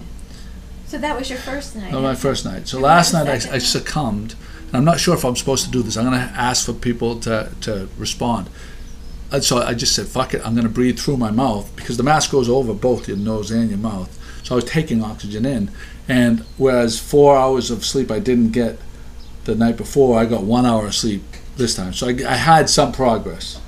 So that was your first night. That was my first night. So And last what night was I, I second? succumbed. And I'm not sure if I'm supposed to do this. I'm going to ask for people to, to respond. And so I just said, fuck it, I'm going to breathe through my mouth because the mask goes over both your nose and your mouth. So I was taking oxygen in. And whereas four hours of sleep I didn't get the night before, I got one hour of sleep this time. So I, I had some progress.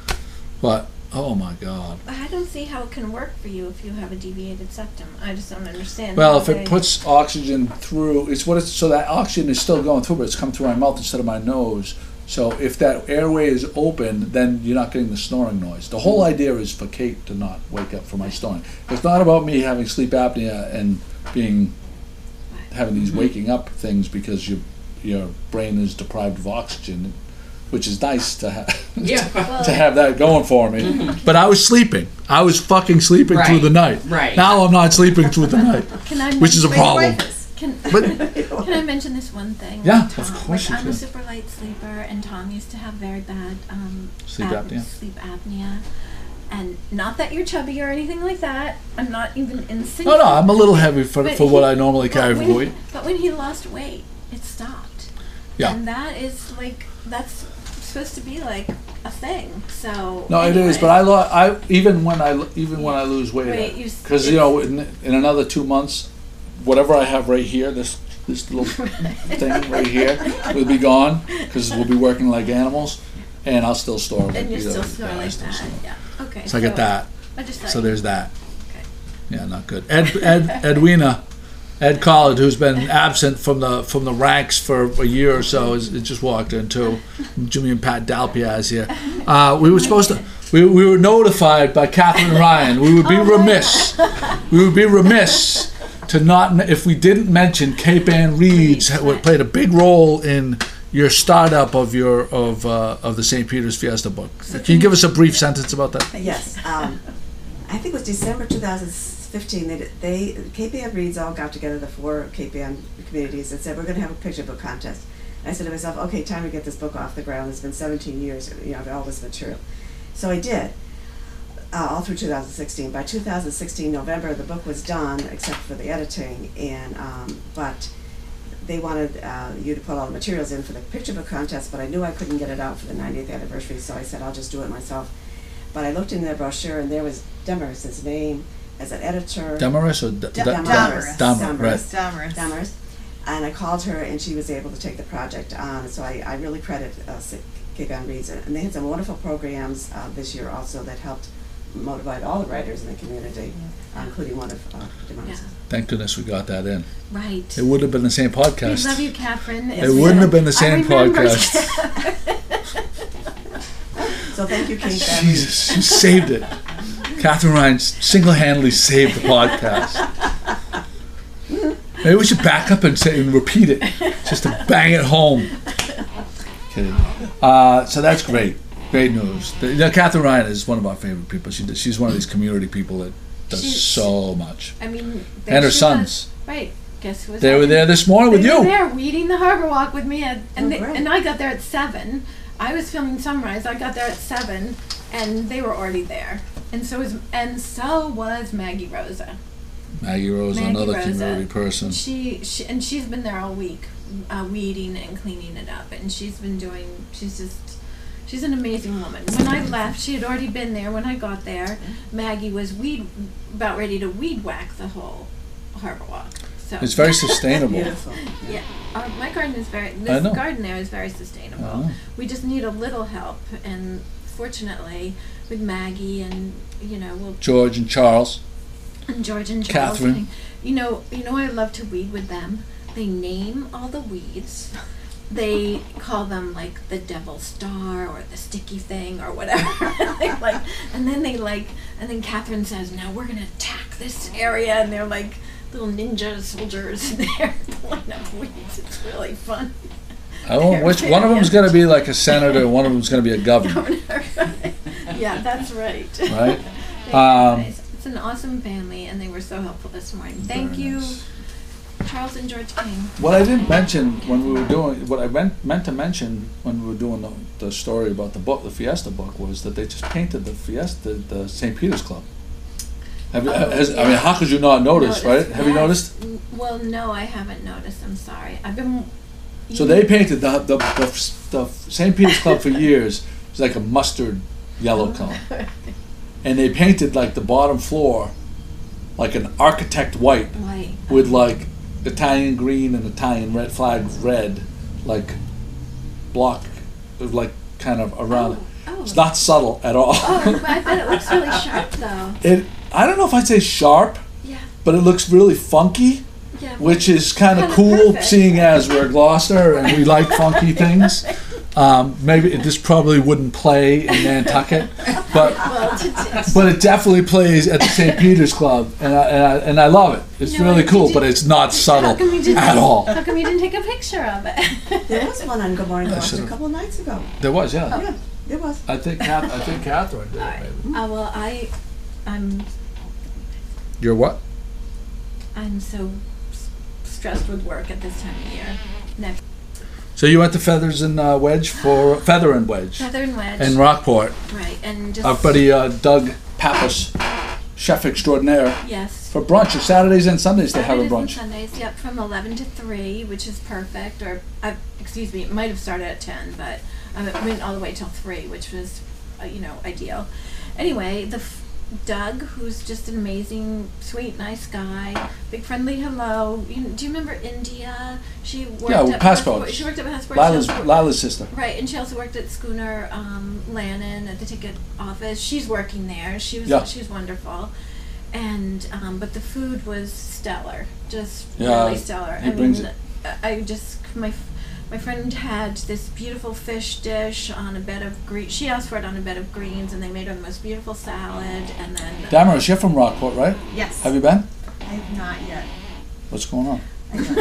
But, oh my God. I don't see how it can work for you if you have a deviated septum. I just don't understand. Well, how if it they- puts oxygen through, it's what it's so that oxygen is still going through, but it's come through my mouth instead of my nose. So if that airway is open, then you're not getting the snoring noise. The whole idea is for Kate to not wake up from my snoring. It's not about me having sleep apnea and being having these waking up things because your your brain is deprived of oxygen, which is nice to have Yeah. to have that going for me. But I was sleeping. I was fucking sleeping through Right, the night. right. Now I'm not sleeping through the night. Can I Which is a mention- problem. Can, But can I mention this one thing? Yeah, with Tom? of course like, you I'm a can. super light sleeper, and Tom used to have very bad um, Sleep ap- apnea? Sleep apnea, and not that you're chubby or anything like that. I'm not even insinuating. no, no, I'm a little heavy for But for what he- I normally but carry for when- weight. But when he lost weight, it stopped. Yeah. And that is like that's supposed to be like a thing. So No, it is. anyway. But I, lo- I even when I lo- even when I lose weight, Wait, you s- because you know in, in another two months, whatever I have right here, this this little thing right here will be gone because we'll be working like animals. and I'll still store them. And you you know, still store yeah, I like still that, store 'em. yeah, okay. So I get that. I just thought So you- there's that. Okay. Yeah, not good. Ed, Ed, Edwina, Ed Collard, who's been absent from the from the ranks for a year or so, is, is just walked in too. Jimmy and Pat Dalpiaz here. Uh, we were supposed to. We, we were notified by Catherine Ryan. We would be remiss. We would be remiss to not if we didn't mention Cape Ann Reeds Reeds, what right. played a big role in your startup of your of uh, of the Saint Peter's Fiesta book. Can you give us a brief sentence about that? Yes, um, I think it was December two thousand fifteen, they, did- they, Cape Ann Reads all got together, the four Cape Ann communities, and said, we're gonna have a picture book contest. I said to myself, okay, time to get this book off the ground, it's been seventeen years, you know, of all this material. So I did, uh, all through two thousand sixteen. By two thousand sixteen, November, the book was done, except for the editing, and, um, but they wanted uh, you to put all the materials in for the picture book contest, but I knew I couldn't get it out for the ninetieth anniversary, so I said, I'll just do it myself. But I looked in their brochure, and there was Demarest's name as an editor. Damaris or D- D- Damaris. Damaris, right. Damaris. Demarest. And I called her, and she was able to take the project on, so I, I really credit uh, Cape Ann Reads. And they had some wonderful programs uh, this year also that helped motivate all the writers in the community, uh, including one of uh, Demarest. Yeah. Thank goodness we got that in. Right. It would have been the same We podcast. love you, Catherine. It wouldn't have been the same I remember. podcast. So thank you, Cape Ann Reads. Jesus, you saved it. Catherine Ryan single-handedly saved the podcast. Maybe we should back up and say and repeat it, just to bang it home. Kidding. Uh, so that's great. Great news. The, the Catherine Ryan is one of our favorite people. She does, she's one of these community people that does She's- so much. I mean, And her there she sons. was. Right. Guess who was They were helping? there this morning with They were you. there weeding the harbor walk with me, at, and Oh, they, great. and I got there at seven. I was filming Sunrise. I got there at seven, and they were already there. And so was and so was Maggie Rosa. Maggie Rose, Maggie another Rosa. community person. She, she and she's been there all week, uh, weeding and cleaning it up, and she's been doing. She's just. She's an amazing woman. When I left, she had already been there. When I got there, Maggie was weed about ready to weed whack the whole harbor walk. So It's very sustainable. Beautiful. yeah, uh, my garden is very. I This know. garden there is very sustainable. Oh. We just need a little help, and fortunately, with Maggie and you know, we'll George and Charles. and George and Charles. Catherine. and- You know, you know, I love to weed with them. They name all the weeds. They call them like the devil star or the sticky thing or whatever. They like, and then they like, and then Catherine says, "Now we're gonna attack this area," and they're like little ninja soldiers there pulling up weeds. It's really fun. I don't know which one of them's going to be like a senator, one of them's going to be a governor, Yeah, that's right. right? They Um, are nice. It's an awesome family, and they were so helpful this morning. Thank Very you, nice. Charles and George King. What I didn't mention when we were doing, what I meant, meant to mention when we were doing the, the story about the book, the Fiesta book, was that they just painted the Fiesta, the Saint Peter's Club. Have you, Oh, has, I yeah. mean, how could you not notice, right? Have you yes. noticed? N- Well, no, I haven't noticed. I'm sorry. I've been. So they painted the, the, the, the Saint Peter's Club for years. It was like a mustard yellow color. And they painted like the bottom floor like an architect white White. with like Italian green and Italian red flag red, like block, of like kind of around. Oh, oh. It's not subtle at all. Oh, but I bet it looks really sharp though. It, I don't know if I'd say sharp, Yeah. but it looks really funky, Yeah. which is kind of Kinda cool, perfect. seeing as we're Gloucester and we like funky things. Um, maybe it, this probably wouldn't play in Nantucket, but Well, to, to, but it definitely plays at the Saint Peter's Club, and I, and I, and I love it. It's You know really what, cool, did but you- it's not how subtle come you didn't? at all. How come you didn't take a picture of it? There was one on Good Morning I Gloucester a should've- couple of nights ago. There was, yeah. Yeah, there was. I think Kath, I think Catherine did. All right. it, Maybe. Uh, well, I, I'm, You're what? I'm so s- stressed with work at this time of year. Next, So you went to Feathers and uh, Wedge for Feather and Wedge Feather and Wedge. in Rockport. Right, and just Our buddy uh, Doug Pappas, chef extraordinaire, yes. for brunch. Or Saturdays and Sundays they have a Saturdays and brunch. Sundays, yep, from eleven to three, which is perfect. Or, uh, excuse me, it might have started at ten, but um, it went all the way till three, which was, uh, you know, ideal. Anyway, the f- Doug, who's just an amazing, sweet, nice guy. Big friendly hello. You, do you remember India? She worked Yeah, at Passport. Passport. She worked at Passport. Lila's, She also- Lila's sister. Right, and she also worked at Schooner um, Lannon at the ticket office. She's working there. She was Yeah. she was wonderful, and um, but the food was stellar, just Yeah, really stellar. he I brings mean, I I just my my friend had this beautiful fish dish on a bed of green. She asked for it on a bed of greens, and they made her the most beautiful salad. And then Damaris, you're from Rockport, right? Yes. Have you been? I have not yet. What's going on? I don't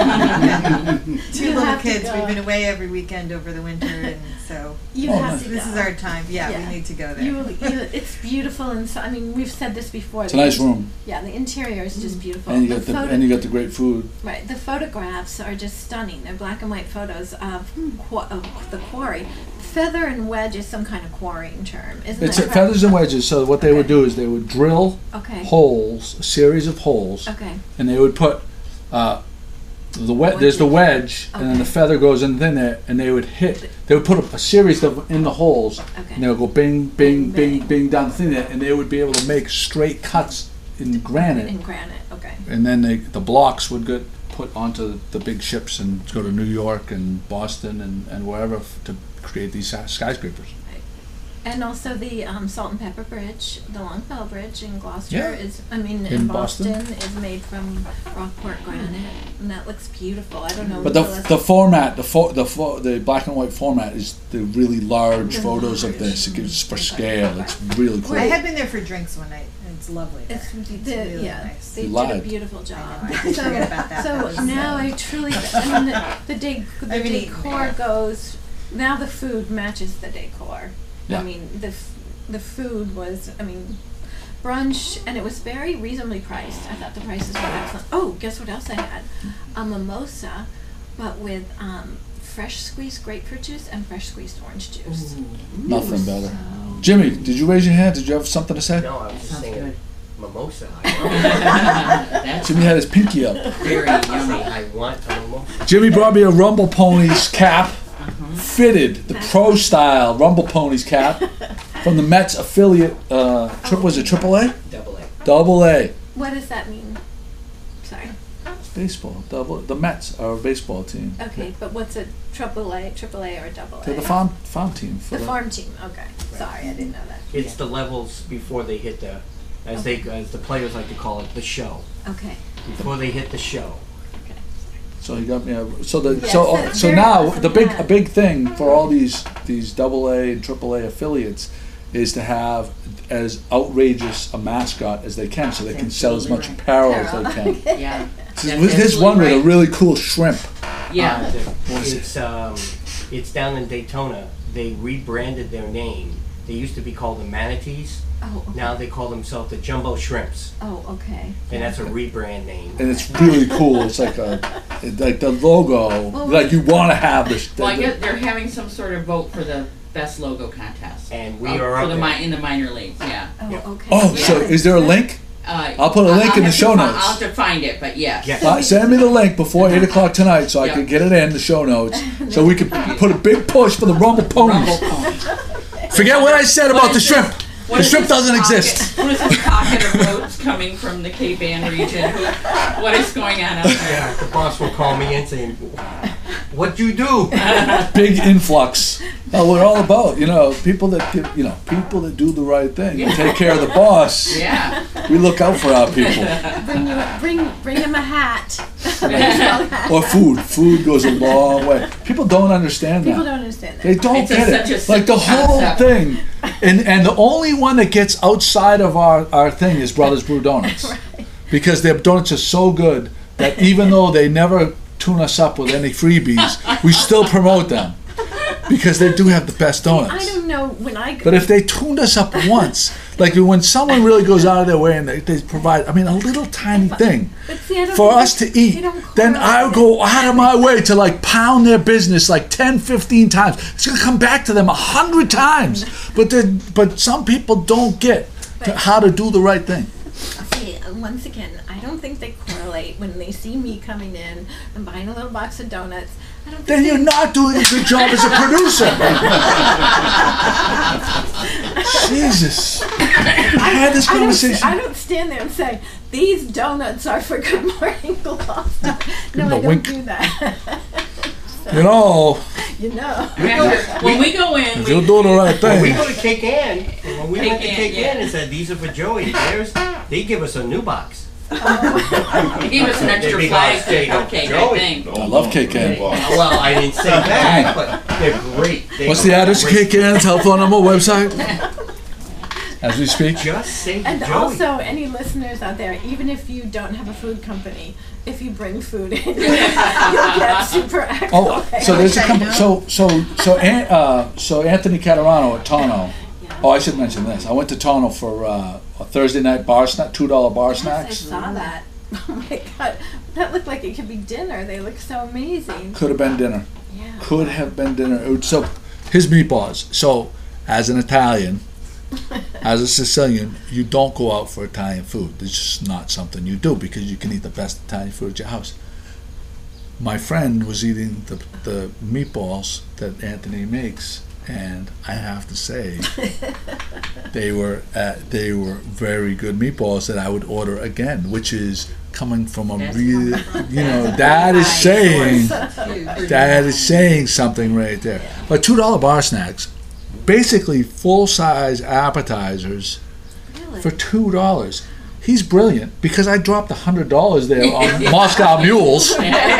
know. Two You little have to kids. go. We've been away every weekend over the winter, and so you Oh, have nice. to this go. is our time. Yeah, Yeah. we need to go there. You, you, it's beautiful, and so, I mean, we've said this before. It's a nice room, Yeah, the interior is just beautiful. and you got the photo- and you got the great food. Right, the photographs are just stunning. They're black and white photos of, qu- of the quarry. Feather and wedge is some kind of quarrying term, isn't It's it? uh, feathers and wedges. So what they would do is they would drill Okay. holes, a series of holes, Okay. and they would put uh, the wed- There's the wedge, and then the Okay. feather goes in there, and they would hit. They would put a, a series of in the holes, Okay. and they would go bing, bing, Bing, bing, bang. bing down the thing there, and they would be able to make straight cuts in granite, In granite. Okay. and then they, the blocks would get put onto the big ships and go to New York and Boston and, and wherever f- to create these sa- skyscrapers. And also the um, Salt and Pepper Bridge, the Longfellow Bridge in Gloucester Yeah. is, I mean, in, In Boston, Boston. is made from Rockport granite, and that looks beautiful. I don't know. But the what the format, the fo- the fo- the black and white format is the really large The photos of large. this. It gives for Okay. scale. It's really cool. I had been there for drinks one night, and it's lovely. There. It's, It's the, really yeah, nice. they You did a lied. beautiful job. I know, I did forget about that. So That was, now uh, I truly, I mean, the, the, de- the I've been eating decor there. goes. Now the food matches the decor. Yeah. I mean, the f- the food was, I mean, brunch, and it was very reasonably priced. I thought the prices were excellent. Oh, guess what else I had? A mimosa, but with um, fresh squeezed grapefruit juice and fresh squeezed orange juice. Nothing better. So Jimmy, did you raise your hand? Did you have something to say? No, I was just Sounds saying good. mimosa. That's Jimmy had his pinky up. very I yummy. I want a mimosa. Jimmy brought me a Rumble Ponies cap, fitted the pro style Rumble Ponies cap from the Mets affiliate. Uh, tri- was it Triple A? Double A. Double A. what does that mean? Sorry. Baseball. Double. The Mets are a baseball team. Okay, but what's a triple A, triple A, or a double A? They're the farm farm team. For The farm team. Okay. Sorry, I didn't know that. It's the levels before they hit the, as they, as the players like to call it, the show. Okay. Before they hit the show. Okay. So he got me. A, so the Yes, so that's so very now awesome, the big yeah. a big thing for all these these double A and triple A affiliates is to have as outrageous a mascot as they can, so they can sell as much apparel as they can. Yeah. There's this one with a really cool shrimp. Yeah. Uh, the- was it? It's, um, it's down in Daytona. They rebranded their name. They used to be called the Manatees. Oh. Okay. Now they call themselves the Jumbo Shrimps. Oh. Okay. And that's a rebrand name. And it's really cool. It's like a, it, like the logo, Well, like you want to have this. Well, I the- guess they're having some sort of vote for the best logo contest. And we Uh, are for up the there. mi- in the minor leagues. Yeah. Oh. Yeah. Okay. oh, so Yeah. is there a link? Uh, I'll put a link in the have show to fi- notes. I'll have to find it, but yes. Yes. Uh, send me the link before eight o'clock tonight, so I Yeah. can get it in the show notes, so we can put a big push for the Rumble Ponies. Rumble Ponies. Forget what I said What about the is this- shrimp. What The is shrimp this doesn't pocket- exist. What is this pocket of votes coming from the Cape Ann region? Who, what is going on out there? Yeah, the boss will call me in saying, "What'd you do?" Big influx. Well, we're all about, you know, people that give, you know, people that do the right thing, Yeah. take care of the boss. Yeah. We look out for our people. Bring you, bring, bring him a hat. Or food. Food goes a long way. People don't understand People that. don't understand They that. don't It's a- get such a it. Like the simple whole concept. thing, and and the only one that gets outside of our, our thing is Brothers Brew Donuts, Right. because their donuts are so good that even though they never tune us up with any freebies, we still promote them because they do have the best I donuts. don't know when I. But if they tuned us up once, like when someone really goes out of their way and they, they provide, I mean, a little tiny thing But see, I don't for think us they- to eat, they don't then I correlate go out of my way to like pound their business like ten, fifteen times. It's going to come back to them a hundred times. But then, but some people don't get to how to do the right thing. See, uh, once again, I don't think they correlate when they see me coming in and buying a little box of donuts. I don't think Then they, you're not doing a good job as a producer. Jesus. I had this I don't, conversation. I don't stand there and say, these donuts are for Good Morning Gloucester. No, him a I don't wink. do that. You know, You know. We go, When we go in, if we, you're doing the right when we thing. go to Cake Ann, when we went to Cake Ann, Cake yeah. Ann and said, these are for Joey, there's, they give us a new box. he was an extra Big flag house state for of cake, I Joey. think. I love Cake Ann. Well, I didn't say that, but they're great. They What's are the address? great. Cake Ann, telephone number, website? As we speak. Just say And Joey. also, any listeners out there, even if you don't have a food company, if you bring food in, you'll get super accolades. Oh, so there's a company. So so so An- uh, so Anthony Catarano at Tono. Yeah. Oh, I should mention this. I went to Tono for uh, a Thursday night bar snack, two dollar bar Yes, I snacks. saw that. Oh my god, that looked like it could be dinner. They look so amazing. Could have been dinner. Yeah. Could have been dinner. It would- So his meatballs. So as an Italian, as a Sicilian, you don't go out for Italian food. It's just not something you do because you can eat the best Italian food at your house. My friend was eating the, the meatballs that Anthony makes, and I have to say, they were uh, they were very good meatballs that I would order again, which is coming from a That's real, coming from- you know, that is saying, Huge. that is saying something right there. But two dollar bar snacks, basically full size appetizers Really? for two dollars. He's brilliant because I dropped a hundred dollars there on Moscow Mules.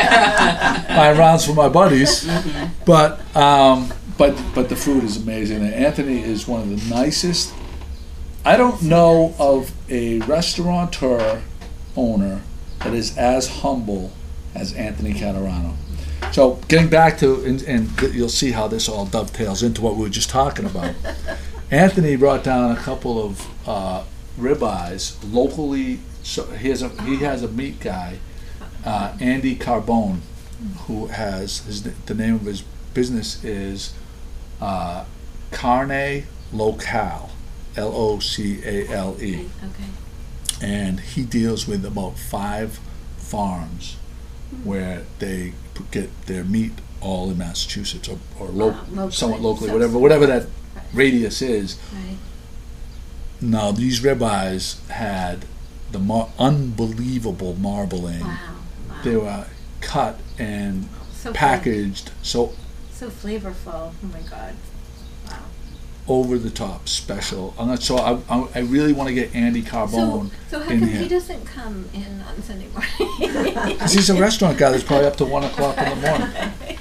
Buying rounds for my buddies, but um, but but the food is amazing. And Anthony is one of the nicest. I don't know of a restaurateur owner that is as humble as Anthony Catarano. So getting back to, and, and you'll see how this all dovetails into what we were just talking about. Anthony brought down a couple of uh, ribeyes locally. So he has a he has a meat guy, uh, Andy Carbone, who has his the name of his business is uh, Carne Locale, L O C A L E, Okay. and he deals with about five farms where they p- get their meat all in Massachusetts or, or lo- Wow, locally. somewhat locally, So- whatever whatever that radius is. Right. Now these ribeyes had the mar- unbelievable marbling. Wow. Wow. They were cut and so packaged so flav- so flavorful. Oh my god. Wow. over the top special. I'm not so I, I, I really want to get Andy Carbone So, so how in come here. he doesn't come in on Sunday morning? 'Cause he's a restaurant guy that's probably up to one o'clock in the morning.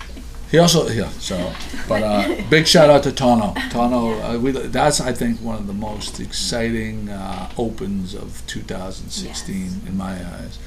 He also, yeah, so, but uh, big shout out to Tono. Tono, uh, we, that's, I think, one of the most exciting uh, opens of two thousand sixteen Yes. in my eyes.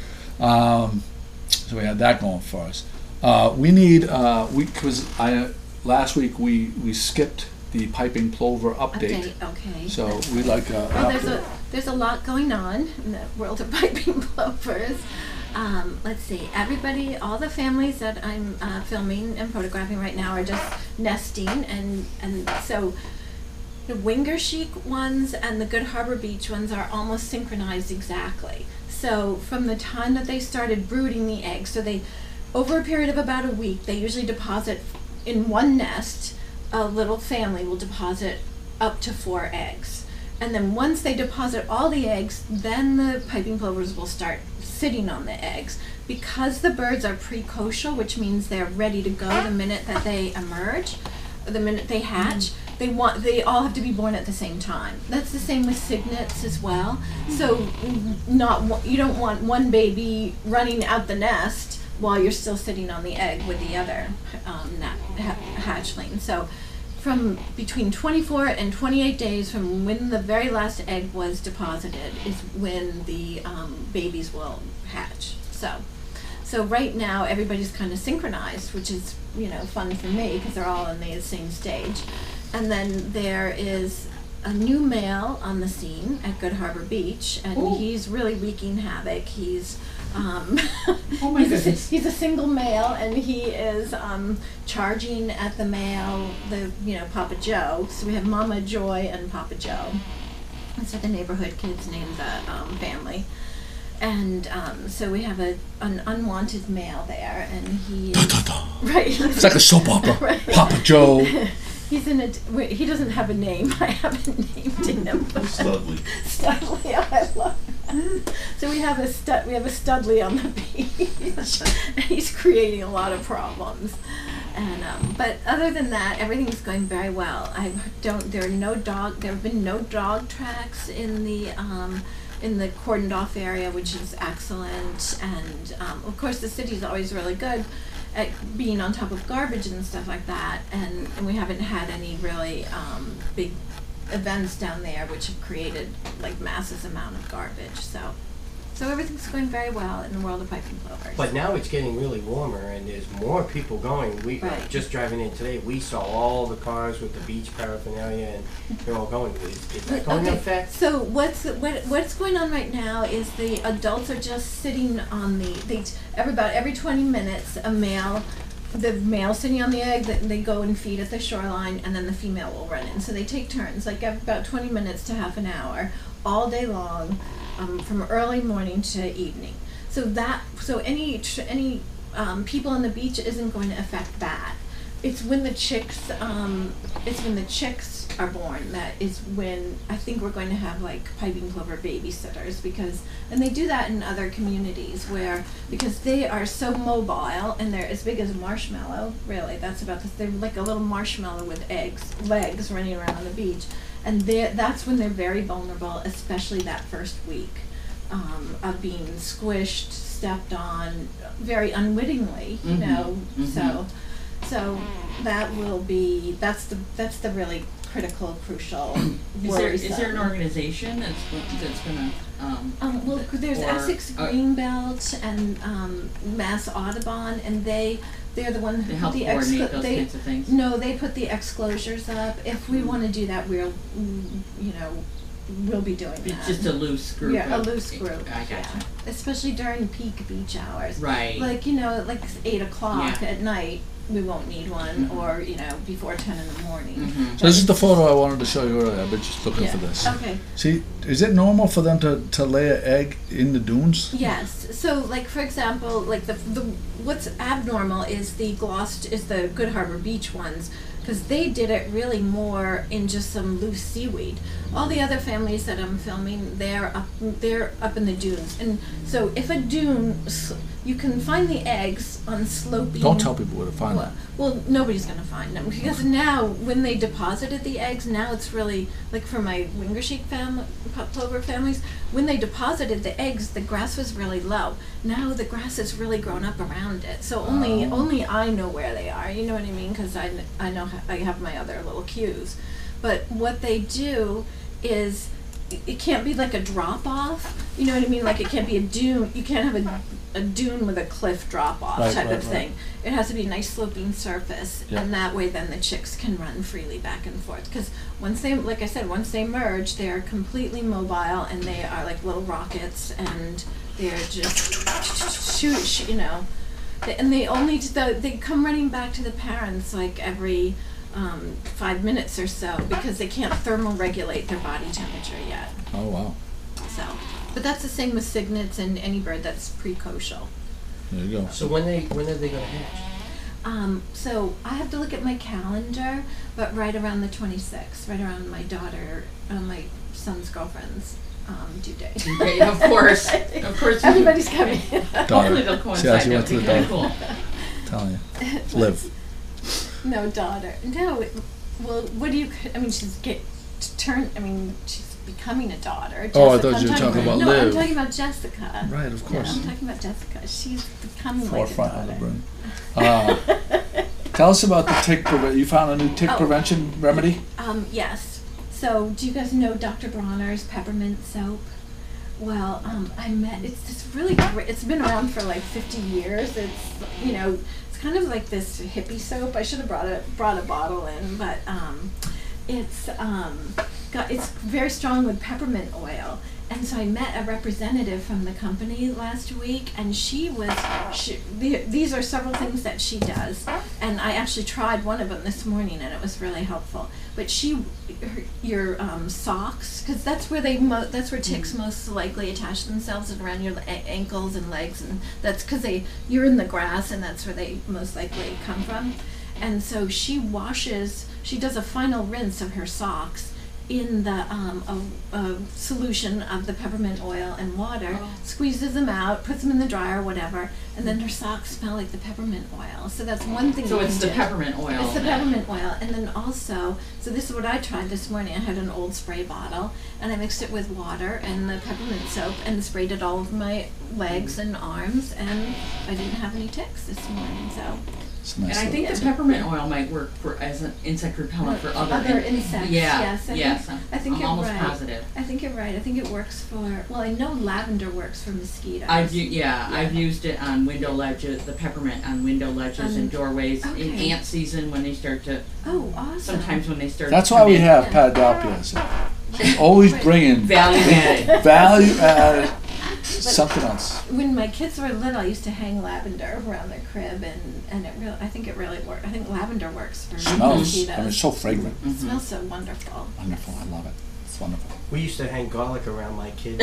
Um, so we had that going for us. Uh, we need, uh, we, because I, last week we, we skipped the Piping Plover update. Update. Okay. So That's- we'd like a, an Well, there's update. a there's a lot going on in the world of piping plovers. Um, let's see. Everybody, all the families that I'm uh, filming and photographing right now are just nesting, and and so the Wingershik ones and the Good Harbor Beach ones are almost synchronized exactly. So from the time that they started brooding the eggs, so they over a period of about a week, they usually deposit in one nest. A little family will deposit up to four eggs. And then once they deposit all the eggs, then the piping plovers will start sitting on the eggs. Because the birds are precocial, which means they're ready to go the minute that they emerge, or the minute they hatch, they want they all have to be born at the same time. That's the same with cygnets as well. So mm, not one- you don't want one baby running out the nest while you're still sitting on the egg with the other um, nat- ha- hatchling. So from between twenty-four and twenty-eight days from when the very last egg was deposited is when the um, babies will hatch. So, so right now everybody's kind of synchronized, which is, you know, fun for me because they're all in the same stage. And then there is a new male on the scene at Good Harbor Beach, and Ooh. he's really wreaking havoc. He's um, Oh my he's, a, si- goodness. he's a single male, and he is um, charging at the male, the you know Papa Joe. So we have Mama Joy and Papa Joe. That's what the neighborhood kids name the um, family. And um, so we have a an unwanted male there, and he Da, is, da, da. right. It's like a soap opera. Right. Papa Joe, he's in a. d- wait, He doesn't have a name. I haven't named him. Studley. Studley, oh, I love that. So we have a stud. We have a Studley on the beach, and he's creating a lot of problems. And um, but other than that, everything's going very well. I don't. There are no dog. There have been no dog tracks in the um, in the cordoned off area, which is excellent. And um, of course, the city's always really good at being on top of garbage and stuff like that. And, and we haven't had any really um, big events down there which have created like massive amount of garbage. So. So everything's going very well in the world of piping plovers. But now it's getting really warmer and there's more people going. We uh, Right. just driving in today, we saw all the cars with the beach paraphernalia and they're all going. Is, is that going to Okay, affect? so what's what what's going on right now is the adults are just sitting on the they every about every twenty minutes a male the male sitting on the egg that they go and feed at the shoreline, and then the female will run in. So they take turns, like about twenty minutes to half an hour, all day long, um, from early morning to evening. So that so any tr- any um, people on the beach isn't going to affect that. It's when the chicks um, it's when the chicks are born that is when I think we're going to have like piping plover babysitters, because and they do that in other communities where because they are so mobile and they're as big as a marshmallow. Really, that's about this. They're like a little marshmallow with eggs legs running around on the beach, and they that's when they're very vulnerable, especially that first week um, of being squished, stepped on, very unwittingly. You Mhm, know, mhm. so. So that will be that's the that's the really critical, crucial, Is there, is worrisome. there an organization that's, go- that's gonna, um, Um, well, there's or, Essex uh, Greenbelt and um, Mass Audubon, and they they're the one to who help put the coordinate exclo- those they kinds of things? no they put the exclosures up. If we want to do that, we'll mm, you know we'll be doing that. It's just a loose group. Yeah, a of- loose group. I gotcha. Yeah. Especially during peak beach hours. Right. Like, you know, like eight o'clock Yeah. at night, we won't need one, Mhm. or, you know, before ten in the morning. Mhm. So this is the photo I wanted to show you earlier. I've been just looking Yeah. for this. Okay. See, is it normal for them to, to lay an egg in the dunes? Yes. So, like for example, like the the what's abnormal is the Gloucester is the Good Harbor Beach ones, because they did it really more in just some loose seaweed. All the other families that I'm filming, they're up they're up in the dunes, and so if a dune, s- you can find the eggs on sloping. Don't tell people where to find Well, them. well, nobody's gonna find them, because now when they deposited the eggs, now it's really like for my Wingersheik family, plover families. When they deposited the eggs, the grass was really low. Now the grass has really grown up around it, so only Oh. only I know where they are. You know what I mean? Because I kn- I know ho- I have my other little cues, but what they do is it- it can't be like a drop off. You know what I mean? Like it can't be a dune. You can't have a a dune with a cliff drop off Right, type right, of right. thing. It has to be a nice sloping surface, Yeah. and that way then the chicks can run freely back and forth. Because once they, like I said, once they merge, they are completely mobile, and they are like little rockets, and they're just shoot, sh- you know, they, and they only the, they come running back to the parents like every um, five minutes or so, because they can't thermal regulate their body temperature yet. Oh, wow. So, but that's the same with cygnets and any bird that's precocial. There you go. So when they when are they going to hatch? Um, so I have to look at my calendar, but right around the twenty-sixth, right around my daughter, uh, my son's girlfriend's um, due date. Okay, of course, of course. Everybody's coming. Hopefully they'll See how coincide, she went that'd be to the kinda cool. daughter. Telling you. Live. No, daughter. No, it- well, what do you, I mean, she's get, turn, I mean, she's becoming a daughter. Oh, I Jessica, thought I'm you were talking about no, Liv. I'm talking about Jessica. Right, of No, course. I'm talking about Jessica. She's becoming Forefront like of a the daughter. broom. Uh, tell us about the tick prevention. You found a new tick Oh. prevention remedy? Um, yes. So, do you guys know Doctor Bronner's peppermint soap? Well, um, I met, it's this really great, it's been around for like fifty years. It's, you know, it's kind of like this hippie soap. I should have brought a, brought a bottle in, but, um, it's, um, got, it's very strong with peppermint oil. And so I met a representative from the company last week, and she was, she, the, these are several things that she does, and I actually tried one of them this morning, and it was really helpful. But she, her, your um, socks, because that's where they, mo- that's where ticks most likely attach themselves, and around your a- ankles and legs, and that's because they, you're in the grass, and that's where they most likely come from. And so she washes, she does a final rinse of her socks in the um, a, a solution of the peppermint oil and water, Oh. squeezes them out, puts them in the dryer, whatever, and then her socks smell like the peppermint oil. So that's one thing. So you it's can the do. peppermint oil. It's the then. peppermint oil, and then also, so this is what I tried this morning. I had an old spray bottle, and I mixed it with water and the peppermint soap, and sprayed it all over my legs and arms, and I didn't have any ticks this morning. So It's a nice And I little- think the peppermint oil might work for as an insect repellent for other, other in- insects. Yeah, yes, I yes. think, I'm, I think I'm you're almost right. positive. I think you're right. I think it works for. Well, I know lavender works for mosquitoes. I've u- yeah, Yeah. I've used it on window ledges, the peppermint on window ledges Um, and doorways in okay. ant season when they start to. Oh, awesome. Sometimes when they start. That's to why come we in. have Pat Dalpias. She's always bringing Value added. value added something else. When my kids were little, I used to hang lavender around their crib, and and it really. I think it really works. I think lavender works for Smells. mosquitoes. I mean, it's so fragrant. It smells so wonderful. Wonderful. I love it. It's wonderful. We used to hang garlic around my kids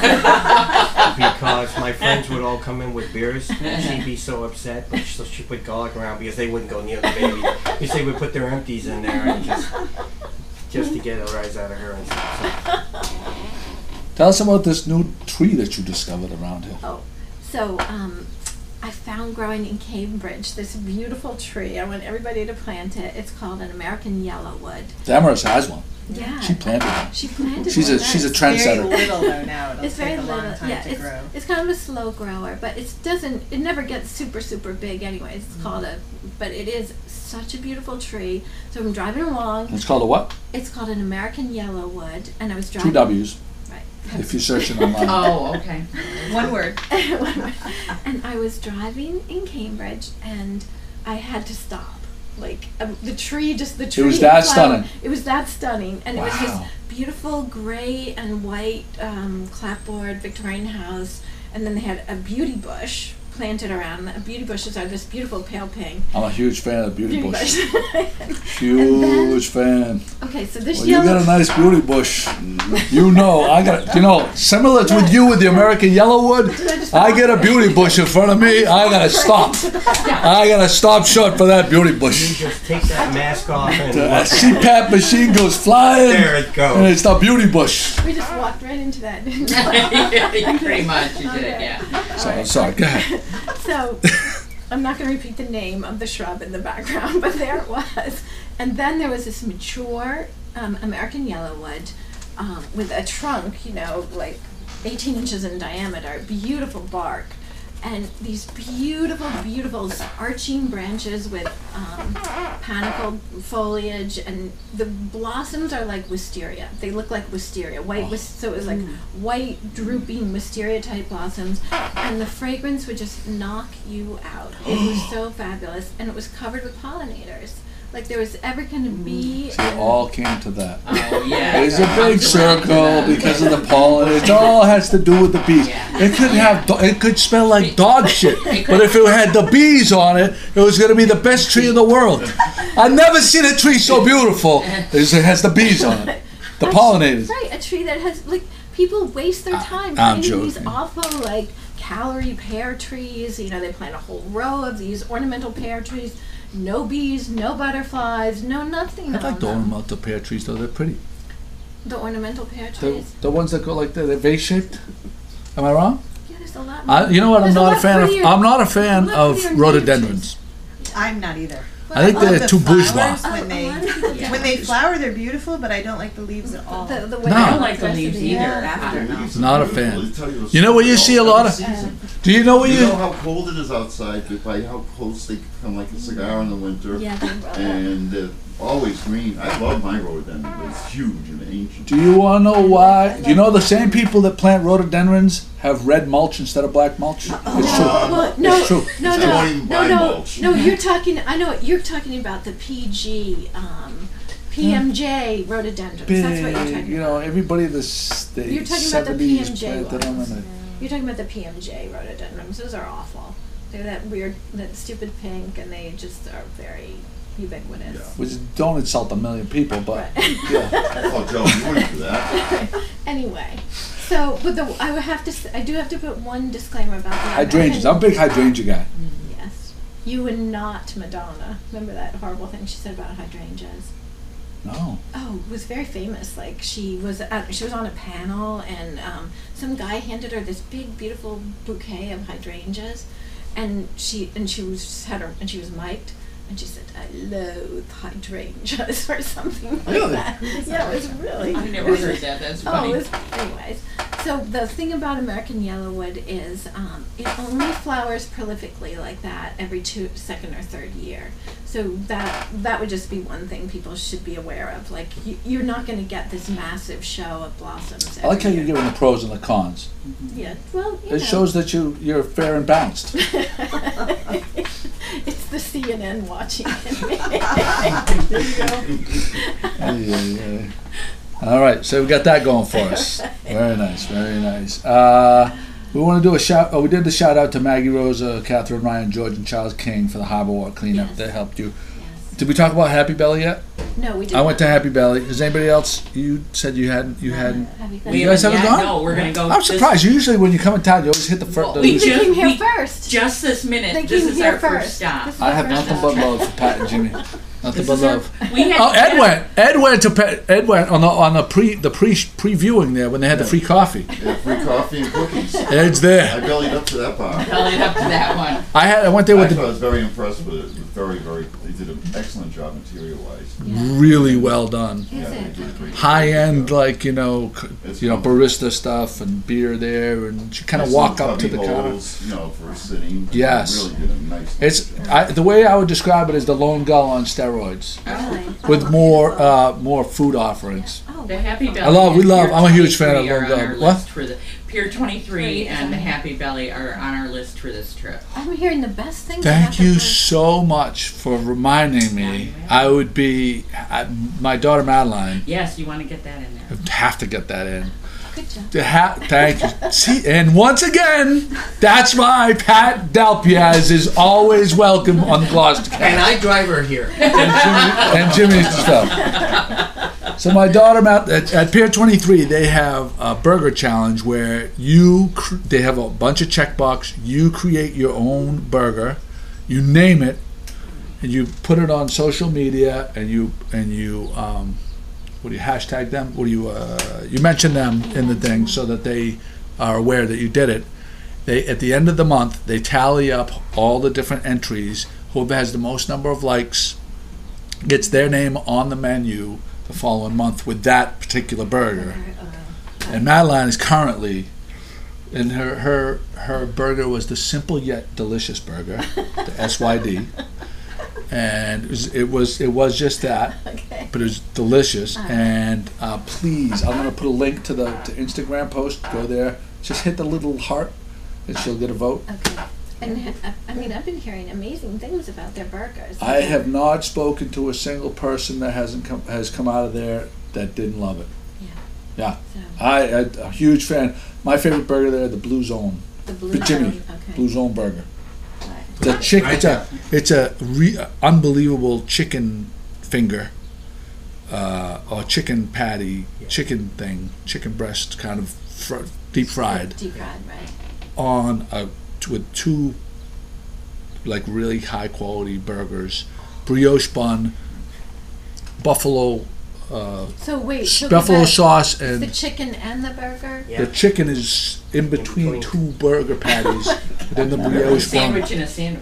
because my friends would all come in with beers. She'd be so upset, but so she put garlic around because they wouldn't go near the baby. Because they would put their empties in there and just just to get a rise out of her and stuff. So. Tell us about this new tree that you discovered around here. Oh, so um, I found growing in Cambridge this beautiful tree. I want everybody to plant it. It's called an American yellowwood. Damaris has one. Yeah. She planted it. She planted She's one. a she's a Very trendsetter. little though now. It'll It's take very a long little. time Yeah, to it's, grow. it's kind of a slow grower, but it doesn't. It never gets super super big. Anyways, it's called a. But it is such a beautiful tree. So I'm driving along. It's called a what? It's called an American yellowwood, and I was Two driving. W's. Right. If you're searching online. Oh, okay. One word. And I was driving in Cambridge, and I had to stop. Like um, the tree, just the tree. was that flower- stunning. It was that stunning, and it was this Wow. beautiful gray and white um, clapboard Victorian house, and then they had a beauty bush planted around. A beauty bushes are this beautiful pale pink. I'm a huge fan of beauty bush. bush. Huge fan. Okay, so this Well, you yellow. got a nice beauty bush. You know, I got, you know, similar to with you with the American yellowwood, I get a beauty bush in front of me, I gotta stop. I gotta stop short for that beauty You bush. just take that mask off and The C PAP machine goes flying, there it and goes. it's the beauty bush. We just walked right into that. didn't we? Yeah, pretty much you did, Okay. yeah. So, sorry, go ahead. So, I'm not going to repeat the name of the shrub in the background, but there it was. And then there was this mature um, American yellowwood um, with a trunk, you know, like eighteen inches in diameter, beautiful bark, and these beautiful, beautiful arching branches with um, panicled foliage, and the blossoms are like wisteria. They look like wisteria, white. Wis- so it was like white, drooping wisteria type blossoms, and the fragrance would just knock you out. It was so fabulous, and it was covered with pollinators. Like there was every kind of bee. See, it all came to that. Oh, yeah. There's a It big comes around to circle that. because of the pollen. It all has to do with the bees. Yeah. It could have, do- it could smell like dog shit, but if it had the bees on it, it was going to be the best tree in the world. I've never seen a tree so beautiful as it has the bees on it, the A tr- pollinators. Right, a tree that has like people waste their time I'm planting these joking. awful like calorie pear trees. You know, they plant a whole row of these ornamental pear trees. No bees, no butterflies, no nothing. I on like the them. ornamental pear trees though, they're pretty. The ornamental pear The, trees. the ones that go like that, they're vase-shaped. Am I wrong? Yeah, there's a lot. I, you know what, I'm There's a not a lot fan of, prettier- I'm not a fan there's a lot of prettier rhododendrons. I'm not either. I think I love they're the too bourgeois. flowers Oh, when a they lot of people Yeah. when they flower. They're beautiful, but I don't like the leaves at all. The, the way No. they I don't look like the rest of leaves the either. year. After. Leaves Not are a fan. beautiful. They tell you, You know where you see a lot of- season. Do you know what You you, know how cold it is outside, but by how close they become like a cigar in the winter. Yeah, they will. And they're always green. I love my rhododendron, but it's huge and ancient. do you want to know why? Do you know the same people that plant rhododendrons have red mulch instead of black mulch? It's true. Well, no, It's true. no, I no, won't even no, buy no, mulch. no. You're talking. I know what you're talking about. The P G, um, P M J rhododendrons. That's what you're Big, talking you about. know, everybody in the, s- the You're talking about the seventies P M J planted them ones. and You're talking about the P M J rhododendrons. Those are awful. They're that weird, that stupid pink, and they just are very ubiquitous. Yeah. which don't insult a million people, but Right. yeah. Oh, Joe, you wouldn't do that. Anyway, so but the I would have to s- I do have to put one disclaimer about the Hydrangeas. I'm a big hydrangea guy. Yes. You were not Madonna. Remember that horrible thing she said about hydrangeas? No. Oh, it was very famous. Like she was at, she was on a panel, and um, some guy handed her this big, beautiful bouquet of hydrangeas, and she and she was had her and she was mic'd, and she said, "I loathe hydrangeas" or something like Really? that. Yeah, it was really. I never heard that. That's Oh, funny. it was, anyways. So the thing about American yellowwood is um, it only flowers prolifically like that every two, second or third year. So that that would just be one thing people should be aware of. Like you, you're not going to get this massive show of blossoms. I like how every you're year. giving the pros and the cons. Yeah, well, you It know. shows that you you're fair and balanced. It's the C N N watching. There you go. Yeah, yeah. All right, so we got that going for us. Very nice, very nice. Uh, we want to do a shout. Oh, we did the shout out to Maggie Rosa, Catherine Ryan, George, and Charles King for the Harbor Walk cleanup Yes. that helped you. Yes. Did we talk about Happy Belly yet? No, we did I went to not. Happy Belly. Is anybody else? You said you hadn't. You hadn't. Have you We You guys haven't haven't yet. gone? No, we're gonna go. I'm this- surprised. Usually, when you come in town, you always hit the first. Well, we They just- came here we- first. Just this minute. They This came is here our first. first stop. This is I the have first nothing stop. but love for Pat and Jimmy. Nothing This but is our- love. We had Oh, Ed yeah. went. Ed went to Pat, Ed went on the on the pre the pre previewing there when they had the free coffee. Yeah, free coffee and cookies. Ed's I there. bellied up to that bar. Bellied up to that one. I had. I went there with Actually, I the was very impressed with it. It was very, very, they did an excellent job material-wise. really well done. Yeah, Is they it? did a great job. High end, like you know, c- It's you know, cool. barista stuff and beer there, and you kind of Nice walk little up to the cubby counter. holes, you know, for sitting. Yes. Really did a nice. It's job. I, the way I would describe it is the Lone Gull on steroids Really? with more uh, more food offerings. Oh, The Happy Belly. I love- we and love- Pier I'm a huge fan of twenty-three are Lone on Gull. our What? list for the Pier twenty-three and the Happy Belly are on our list for this trip. I'm hearing the best things. Thank about the you bird. so much for reminding me. I would be I, my daughter Madeline. Yes, you want to get that in there. I'd have to get that in. Good job. To ha- thank you. See, and once again, that's why Pat Delpiaz is always welcome on the Gloucester And Cast. I drive her here. And Jimmy's stuff. So my daughter Matt at, at Pier twenty-three, they have a burger challenge where you cr- they have a bunch of checkbox. You create your own burger, you name it, and you put it on social media, and you and you um, what do you hashtag them? What do you uh, you mention them in the thing so that they are aware that you did it. They at the end of the month they tally up all the different entries. Whoever has the most number of likes gets their name on the menu the following month with that particular burger. And Madeline is currently, and her her her burger was the simple yet delicious burger, the S Y D, and it was it was, it was just that, Okay. but it was delicious. And uh, please, I'm gonna put a link to the to Instagram post. Go there, just hit the little heart, and she'll get a vote. Okay. And ha- I mean, I've been hearing amazing things about their burgers. I have not spoken to a single person that hasn't come has come out of there that didn't love it. Yeah. Yeah. So I, I a huge fan. My favorite burger there, the Blue Zone, the blue. the Jimmy Zone, Okay. Blue Zone burger. Right. The chick, it's a it's a re, unbelievable chicken finger, uh, or chicken patty, chicken thing, chicken breast, kind of fr- deep fried Deep fried, right? on a with two like really high quality burgers, brioche bun, buffalo uh, So wait, so buffalo the, sauce, the and chicken and the burger. Yeah. the chicken is in between between. two burger patties. Then the brioche bun. Sandwich in a sandwich.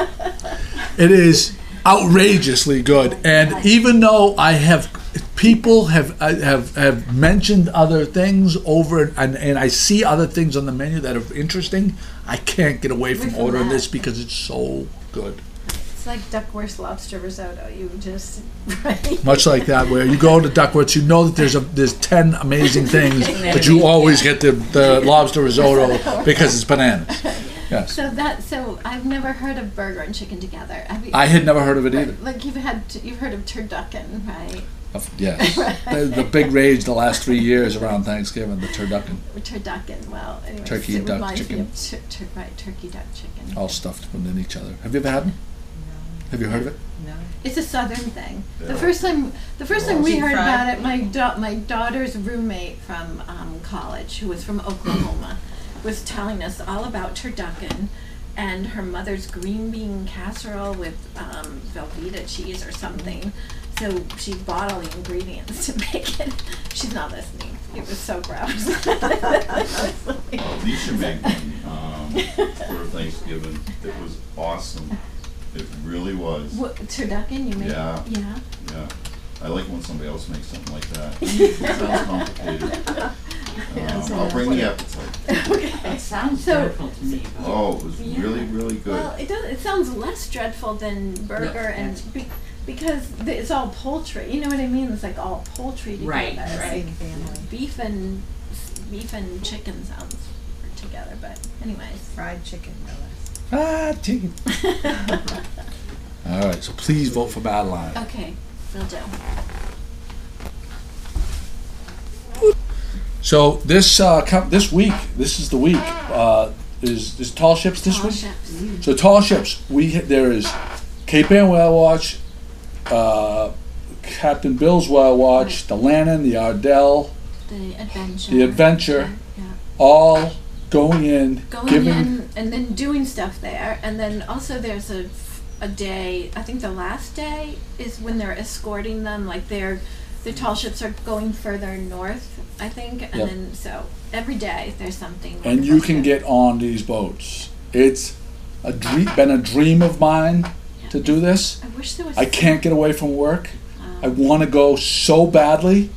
It is outrageously good, and even though I have people have uh, have have mentioned other things over, and and I see other things on the menu that are interesting, I can't get away from Away from ordering that. this because it's so good. It's like Duckworth lobster risotto. You just right. Much like that, where you go to Duckworth's, you know that there's a there's ten amazing things, but you always get the, the lobster risotto because it's bananas. Yes, So that so I've never heard of burger and chicken together. Have you, I had never heard of it either. Like you've had you've heard of turducken, right? Yes, the, the big rage the last three years around Thanksgiving, the turducken, Or turducken. Well, anyway, Turkey, it duck, reminds chicken. Me of tur- tur- right, turkey, duck, chicken. all stuffed within each other. Have you ever had them? Have you heard of it? No. It's a southern thing. The Yeah. first time, the first time we Deep heard fried. about it, my da- my daughter's roommate from um, college, who was from Oklahoma, was telling us all about turducken, and her mother's green bean casserole with um, Velveeta cheese or something. So she bought all the ingredients to make it. She's not listening. It was so gross. Oh, Alicia made one um, for Thanksgiving. It was awesome. It really was. What, turducken, you made? Yeah. Yeah. Yeah. I like when somebody else makes something like that. It sounds complicated. Um, I'll bring the appetite. Okay. It sounds So- dreadful to me, but. Oh, it was Yeah. really, really good. Well, it does. It sounds less dreadful than burger, Yeah, and that's- be, because th- it's all poultry. You know what I mean? It's like all poultry together. Right, It's right. like Family. beef and beef and chicken sounds together. But anyways. Fried chicken, no less. Ah, chicken. All right, so please vote for Madeline. Okay, will do. So this uh, com- this week, this is the week. Uh, is is Tall Ships this Tall week? ships. So Tall Ships, we there is Cape Ann Whale Watch, uh, Captain Bill's Whale Watch, Right. the Lannon, the Ardell, The adventure. The adventure. Yeah. all going in, Going giving. in and then doing stuff there, and then also there's a a day. I think the last day is when they're escorting them. Like they're the tall ships are going further north, I think, and Yep. then so every day there's something. And you wonderful can to do. get on these boats. It's a dream, been a dream of mine to do this. I wish there was. I can't get away from work. um, I want to go so badly,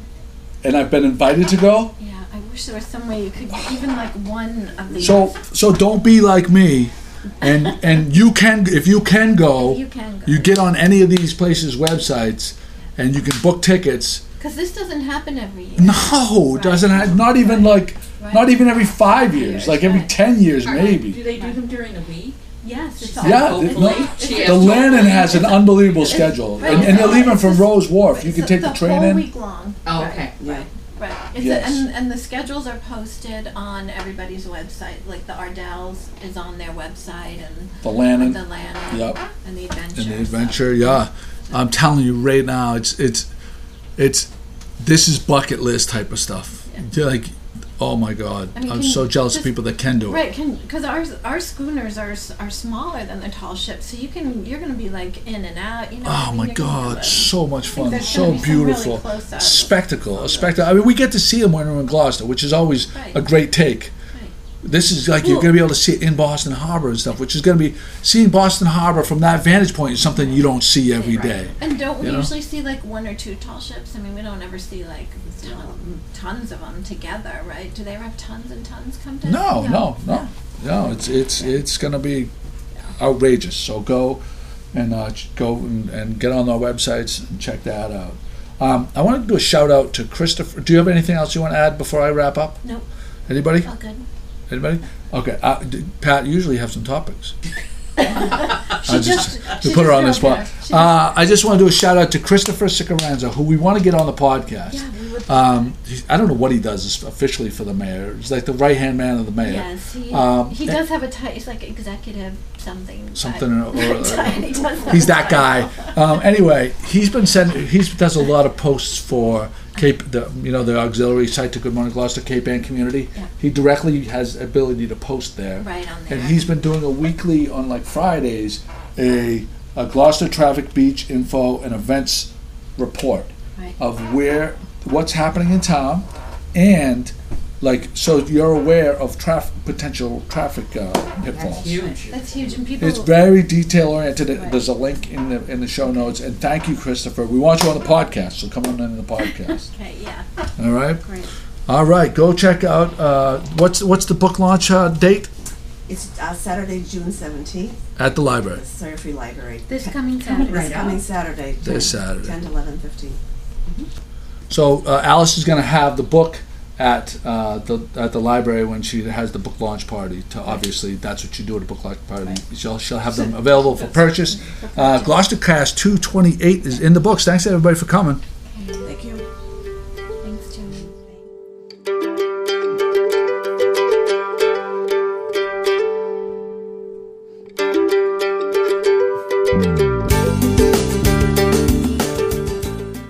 and I've been invited to go. Yeah, I wish there was some way you could even like one of these. So, so don't be like me, and and you can if you can go, you can go. you get on any of these places' websites, and you can book tickets. Because this doesn't happen every year. No, Right. doesn't have, not even like Right. not even every five years, Years, like every right. ten years Do maybe. they do them during the week? Yes, it's She all. said Yeah, hopefully. no, She The asked Lannon hopefully. has an unbelievable schedule, Right, and, and they're it's leaving all- from it's Rose Wharf. You It's can take the train whole in. week long. Oh, Right, okay. Yeah. Right. It's Yes. a, and, and the schedules are posted on everybody's website. Like the Ardell's is on their website, and The the Lannon, Lannon, Yep. and the Adventure. and the so- adventure. Yeah, I'm telling you right now, it's it's it's this is bucket list type of stuff. Yeah. Like, oh my God, I mean, I'm can so you jealous of just- people that can do it. Right, can because our our schooners are s- are smaller than the tall ships, so you can you're gonna be like in and out. You know. what I Oh mean? my You're gonna God, have a- so much I think fun, there's so gonna be some really beautiful, close up. spectacle, a spectacle. I mean, we get to see them when we're in Gloucester, which is always Right. a great take. Right. This is like you're Cool. going to be able to see it in Boston Harbor and stuff, which is going to be seeing Boston Harbor from that vantage point is something you don't see every Right. day. And don't we You know? usually see like one or two tall ships? I mean, we don't ever see like ton, tons of them together, right? Do they ever have tons and tons come to? No, no, no, no. It's it's it's going to be outrageous. So go and uh, ch- go and, and get on our websites and check that out. Um, I want to do a shout out to Christopher. Do you have anything else you want to add before I wrap up? Nope. Anybody? All good. Anybody? Okay. Uh, d- Pat, you usually have some topics. She I just, just, she to put her just on the wrote spot. there. She just- Uh, I just want to do a shout out to Christopher Sicaranza, who we want to get on the podcast. yeah, we would. Um, he- I don't know what he does officially for the mayor. He's like the right hand man of the mayor. yes, he, um, he does have a title. He's like executive something. but- Something or- or- He does have He's a that guy. title. Um, anyway, he's been sending. He does a lot of posts for Cape, the you know the auxiliary site to Good Morning Gloucester Cape Ann community. Yeah. He directly has ability to post there. Right on there. And he's been doing a weekly on like Fridays, a, a Gloucester traffic beach info and events report Right. of where what's happening in town, and like so you're aware of traffic potential traffic uh, pitfalls. That's huge. That's huge, and people. It's very detail oriented. Right. There's a link in the in the show notes. And thank you, Christopher. We want you on the podcast, so come on in the podcast. Okay, yeah, All right, great. all right. Go check out uh, what's what's the book launch uh, date It's uh, Saturday, June seventeenth, at the library. at the Sawyer Free Library. This coming Saturday. This coming Saturday. This ten- Saturday. ten to eleven fifteen. So uh, Alice is going to have the book at uh, the at the library when she has the book launch party. To obviously, that's what you do at a book launch party. She'll she'll have them available for purchase. Uh, Gloucester Cast two twenty-eight is in the books. Thanks everybody for coming. Thank you. Thanks, Jimmy. Bye.